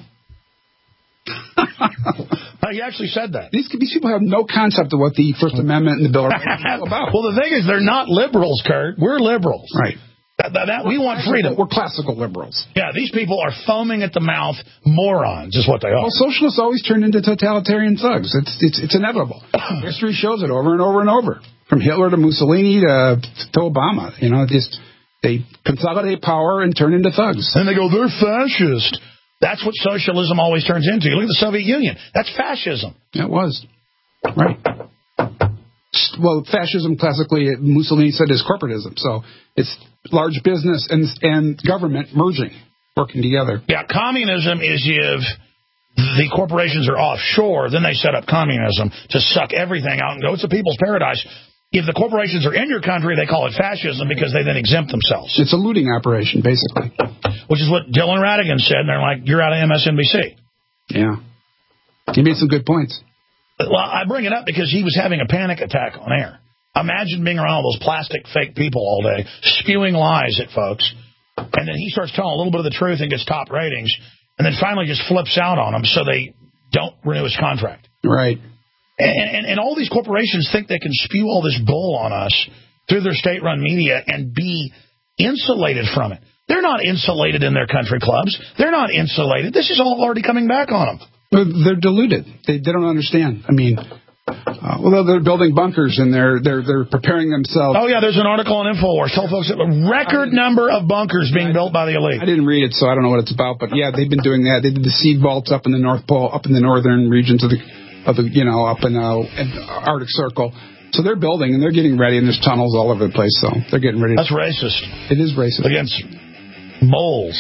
He actually said that. These, these people have no concept of what the First Amendment and the Bill of Rights are about. Well, the thing is, they're not liberals, Kurt. We're liberals. Right. That, that, that, we want freedom. We're classical liberals. Yeah, these people are foaming at the mouth morons, is what they are. Well, socialists always turn into totalitarian thugs. It's it's, it's inevitable. History shows it over and over and over. From Hitler to Mussolini to, to Obama. You know, just they consolidate power and turn into thugs. And they go, they're fascist. That's what socialism always turns into. Look at the Soviet Union. That's fascism. It was. Right. well, fascism classically, Mussolini said, is corporatism. So it's large business and and government merging, working together. Yeah, communism is if the corporations are offshore, then they set up communism to suck everything out and go, it's a people's paradise. If the corporations are in your country, they call it fascism because they then exempt themselves. It's a looting operation, basically. Which is what Dylan Radigan said, and they're like, you're out of M S N B C. Yeah. He made some good points. Well, I bring it up because he was having a panic attack on air. Imagine being around all those plastic fake people all day, spewing lies at folks, and then he starts telling a little bit of the truth and gets top ratings, and then finally just flips out on them so they don't renew his contract. Right. And, and, and all these corporations think they can spew all this bull on us through their state-run media and be insulated from it. They're not insulated in their country clubs. They're not insulated. This is all already coming back on them. They're deluded. They, they don't understand. I mean, uh, well, they're building bunkers and they're they're they're preparing themselves. Oh yeah, there's an article on InfoWars. Tell folks a record number of bunkers being built by the elite. I didn't read it, so I don't know what it's about. But yeah, they've been doing that. They did the seed vaults up in the North Pole, up in the northern regions of the of the you know up in the Arctic Circle. So they're building and they're getting ready, and there's tunnels all over the place. So they're getting ready. That's racist. It is racist against moles.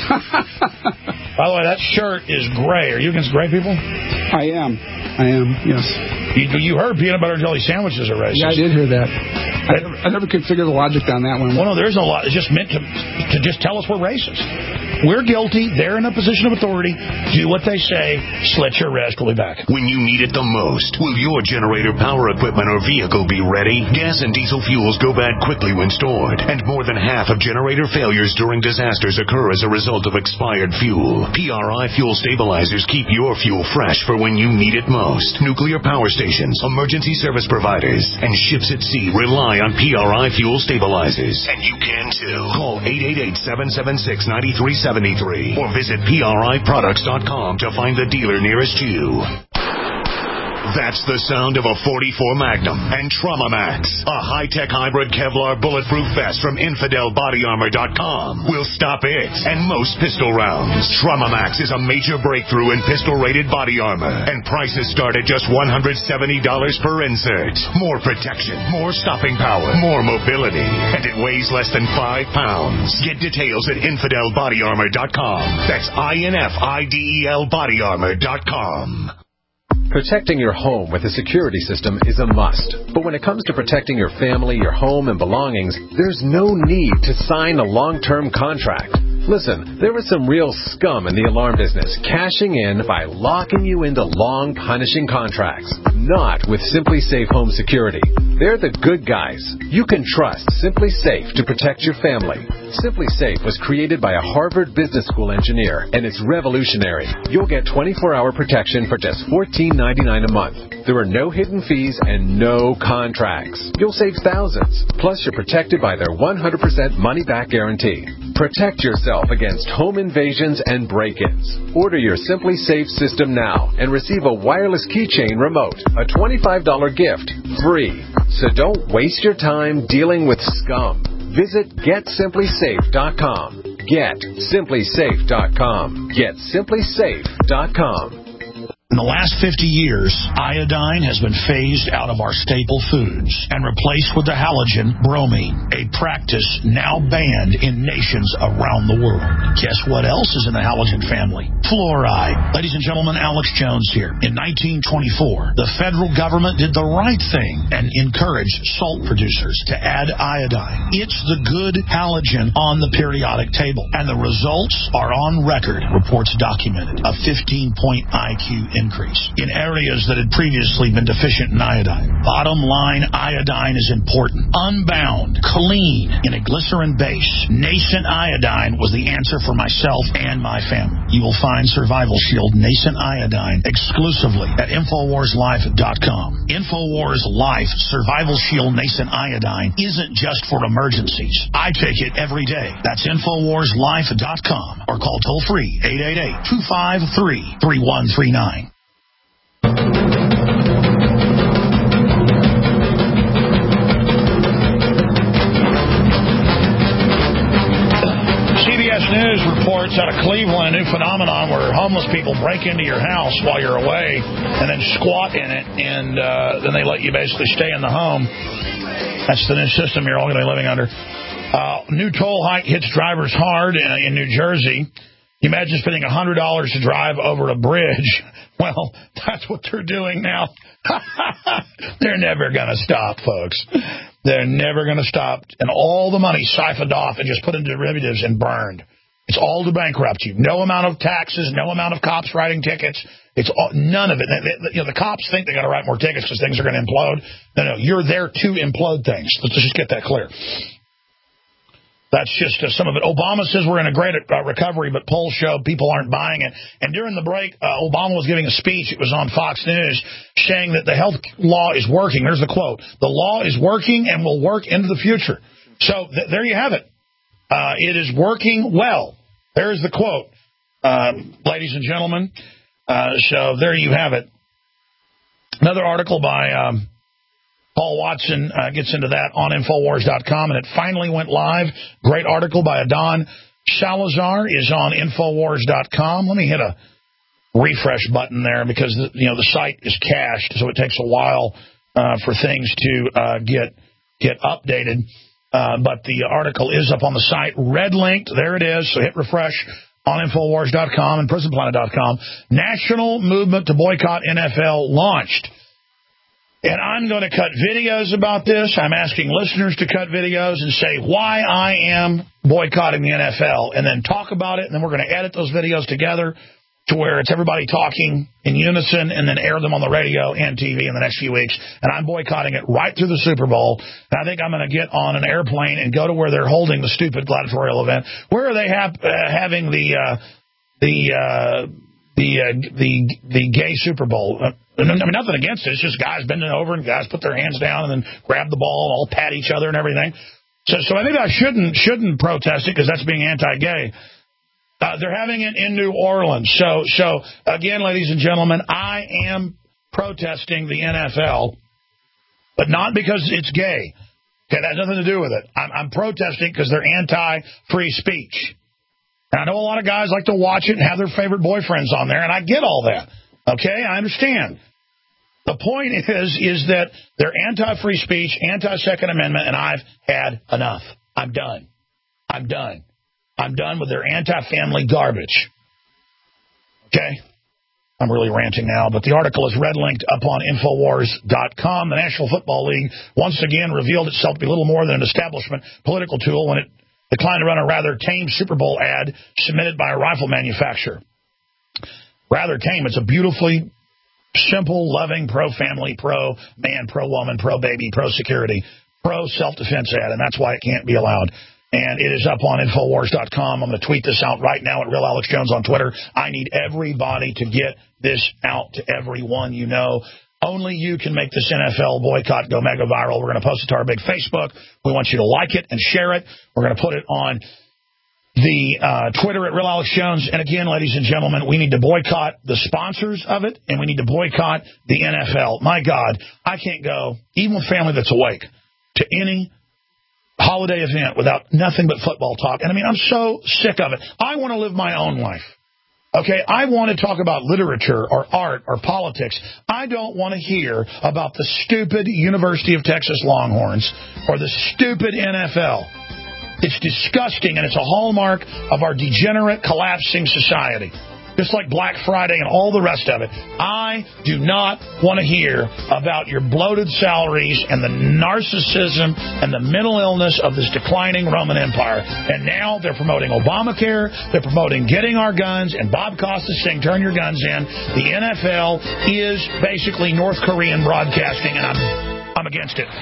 By the way, that shirt is gray. Are you against gray people? I am. I am, yes. You, you heard peanut butter and jelly sandwiches are racist. Yeah, I did hear that. I never, I never could figure the logic on that one. Well, no, there's no lot. It's just meant to, to just tell us we're racist. We're guilty. They're in a position of authority. Do what they say. Slit your wrist. We'll be back. When you need it the most, will your generator, power equipment, or vehicle be ready? Gas and diesel fuels go bad quickly when stored, and more than half of generator failures during disasters occur as a result of expired fuel. P R I Fuel Stabilizers keep your fuel fresh for when you need it most. Nuclear power stations, emergency service providers, and ships at sea rely on P R I Fuel Stabilizers. And you can too. Call eight eight eight, seven seven six, nine three seven three or visit P R I products dot com to find the dealer nearest you. That's the sound of a forty-four Magnum and Trauma Max, a high-tech hybrid Kevlar bulletproof vest from Infidel Body Armor dot com. Will stop it and most pistol rounds. Trauma Max is a major breakthrough in pistol-rated body armor, and prices start at just one hundred seventy dollars per insert. More protection, more stopping power, more mobility, and it weighs less than five pounds. Get details at Infidel Body Armor dot com. That's I N F I D E L Body Armor dot com. Protecting your home with a security system is a must. But when it comes to protecting your family, your home, and belongings, there's no need to sign a long-term contract. Listen, there is some real scum in the alarm business, cashing in by locking you into long, punishing contracts. Not with Simply Safe Home Security. They're the good guys. You can trust Simply Safe to protect your family. Simply Safe was created by a Harvard Business School engineer, and it's revolutionary. You'll get twenty-four hour protection for just fourteen ninety-nine a month. There are no hidden fees and no contracts. You'll save thousands. Plus, you're protected by their one hundred percent money-back guarantee. Protect yourself against home invasions and break-ins. Order your Simply Safe system now and receive a wireless keychain remote, a twenty-five dollar gift, free. So don't waste your time dealing with scum. Visit get simply safe dot com. get simply safe dot com. get simply safe dot com. In the last fifty years, iodine has been phased out of our staple foods and replaced with the halogen bromine, a practice now banned in nations around the world. Guess what else is in the halogen family? Fluoride. Ladies and gentlemen, Alex Jones here. In nineteen twenty-four, the federal government did the right thing and encouraged salt producers to add iodine. It's the good halogen on the periodic table, and the results are on record, reports documented. A fifteen point I Q increase in areas that had previously been deficient in iodine. Bottom line, iodine is important. Unbound, clean, in a glycerin base, nascent iodine was the answer for myself and my family. You will find Survival Shield Nascent Iodine exclusively at Infowars Life dot com. Infowars Life Survival Shield Nascent Iodine isn't just for emergencies. I take it every day. That's Infowars Life dot com or call toll free eight eight eight, two five three, three one three nine. C B S Flash News reports out of Cleveland a new phenomenon where homeless people break into your house while you're away and then squat in it, and uh, then they let you basically stay in the home. That's the new system you're all going to be living under. Uh, new toll hike hits drivers hard in, in New Jersey. You imagine spending one hundred dollars to drive over a bridge. Well, that's what they're doing now. They're never going to stop, folks. They're never going to stop. And all the money siphoned off and just put into derivatives and burned. It's all to bankrupt you. No amount of taxes, no amount of cops writing tickets. It's all, none of it. They, they, you know, the cops think they got to write more tickets because things are going to implode. No, no, you're there to implode things. Let's just get that clear. That's just uh, some of it. Obama says we're in a great uh, recovery, but polls show people aren't buying it. And during the break, uh, Obama was giving a speech. It was on Fox News saying that the health law is working. There's the quote. The law is working and will work into the future. So th- there you have it. Uh, it is working well. There's the quote, uh, ladies and gentlemen. Uh, so there you have it. Another article by... Um, Paul Watson uh, gets into that on Infowars dot com, and it finally went live. Great article by Adon Salazar is on Infowars dot com. Let me hit a refresh button there because the, you know the site is cached, so it takes a while uh, for things to uh, get get updated. Uh, but the article is up on the site, red linked. There it is. So hit refresh on Infowars dot com and Prison Planet dot com. National movement to boycott N F L launched. And I'm going to cut videos about this. I'm asking listeners to cut videos and say why I am boycotting the N F L, and then talk about it, and then we're going to edit those videos together to where it's everybody talking in unison, and then air them on the radio and T V in the next few weeks. And I'm boycotting it right through the Super Bowl. And I think I'm going to get on an airplane and go to where they're holding the stupid gladiatorial event. Where are they ha- uh, having the uh, the uh, the uh, the the gay Super Bowl? Uh, I mean, nothing against it. It's just guys bending over and guys put their hands down and then grab the ball and all pat each other and everything. So, so maybe I shouldn't shouldn't protest it because that's being anti-gay. Uh, they're having it in New Orleans. So, so again, ladies and gentlemen, I am protesting the N F L, but not because it's gay. Okay, that has nothing to do with it. I'm, I'm protesting because they're anti-free speech. And I know a lot of guys like to watch it and have their favorite boyfriends on there, and I get all that. Okay, I understand. The point is, is that they're anti-free speech, anti-Second Amendment, and I've had enough. I'm done. I'm done. I'm done with their anti-family garbage. Okay? I'm really ranting now, but the article is red-linked up on Infowars dot com. The National Football League once again revealed itself to be little more than an establishment political tool when it declined to run a rather tame Super Bowl ad submitted by a rifle manufacturer. Rather tame. It's a beautifully simple, loving, pro-family, pro-man, pro-woman, pro-baby, pro-security, pro-self-defense ad, and that's why it can't be allowed. And it is up on Infowars dot com. I'm going to tweet this out right now at Real Alex Jones on Twitter. I need everybody to get this out to everyone you know. Only you can make this N F L boycott go mega viral. We're going to post it to our big Facebook. We want you to like it and share it. We're going to put it on the uh, Twitter at Real Alex Jones. And again, ladies and gentlemen, we need to boycott the sponsors of it, and we need to boycott the N F L. My God, I can't go, even with family that's awake, to any holiday event without nothing but football talk. And I mean, I'm so sick of it. I want to live my own life. Okay, I want to talk about literature or art or politics. I don't want to hear about the stupid University of Texas Longhorns or the stupid N F L. It's disgusting, and it's a hallmark of our degenerate, collapsing society, just like Black Friday and all the rest of it. I do not want to hear about your bloated salaries and the narcissism and the mental illness of this declining Roman Empire. And now they're promoting Obamacare, they're promoting getting our guns, and Bob Costas saying, turn your guns in. The N F L is basically North Korean broadcasting, and I'm, I'm against it.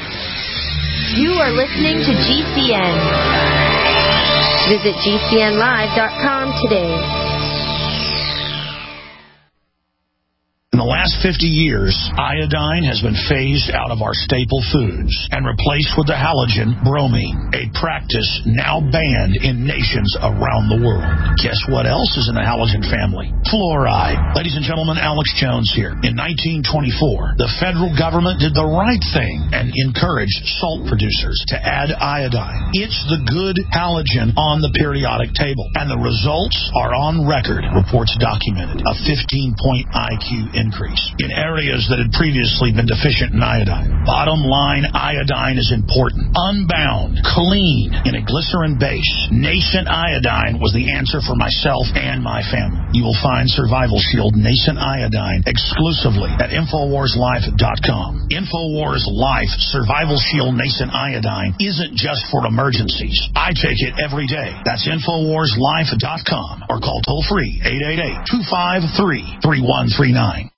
You are listening to G C N. Visit G C N live dot com today. In the last fifty years, iodine has been phased out of our staple foods and replaced with the halogen bromine, a practice now banned in nations around the world. Guess what else is in the halogen family? Fluoride. Ladies and gentlemen, Alex Jones here. In nineteen twenty-four, the federal government did the right thing and encouraged salt producers to add iodine. It's the good halogen on the periodic table, and the results are on record. Reports documented a fifteen-point I Q increase in areas that had previously been deficient in iodine. Bottom line, iodine is important. Unbound, clean, in a glycerin base. Nascent iodine was the answer for myself and my family. You will find Survival Shield Nascent Iodine exclusively at Infowars Life dot com. Infowars Life Survival Shield Nascent Iodine isn't just for emergencies. I take it every day. That's Infowars Life dot com or call toll free eight eight eight, two five three, three one three nine.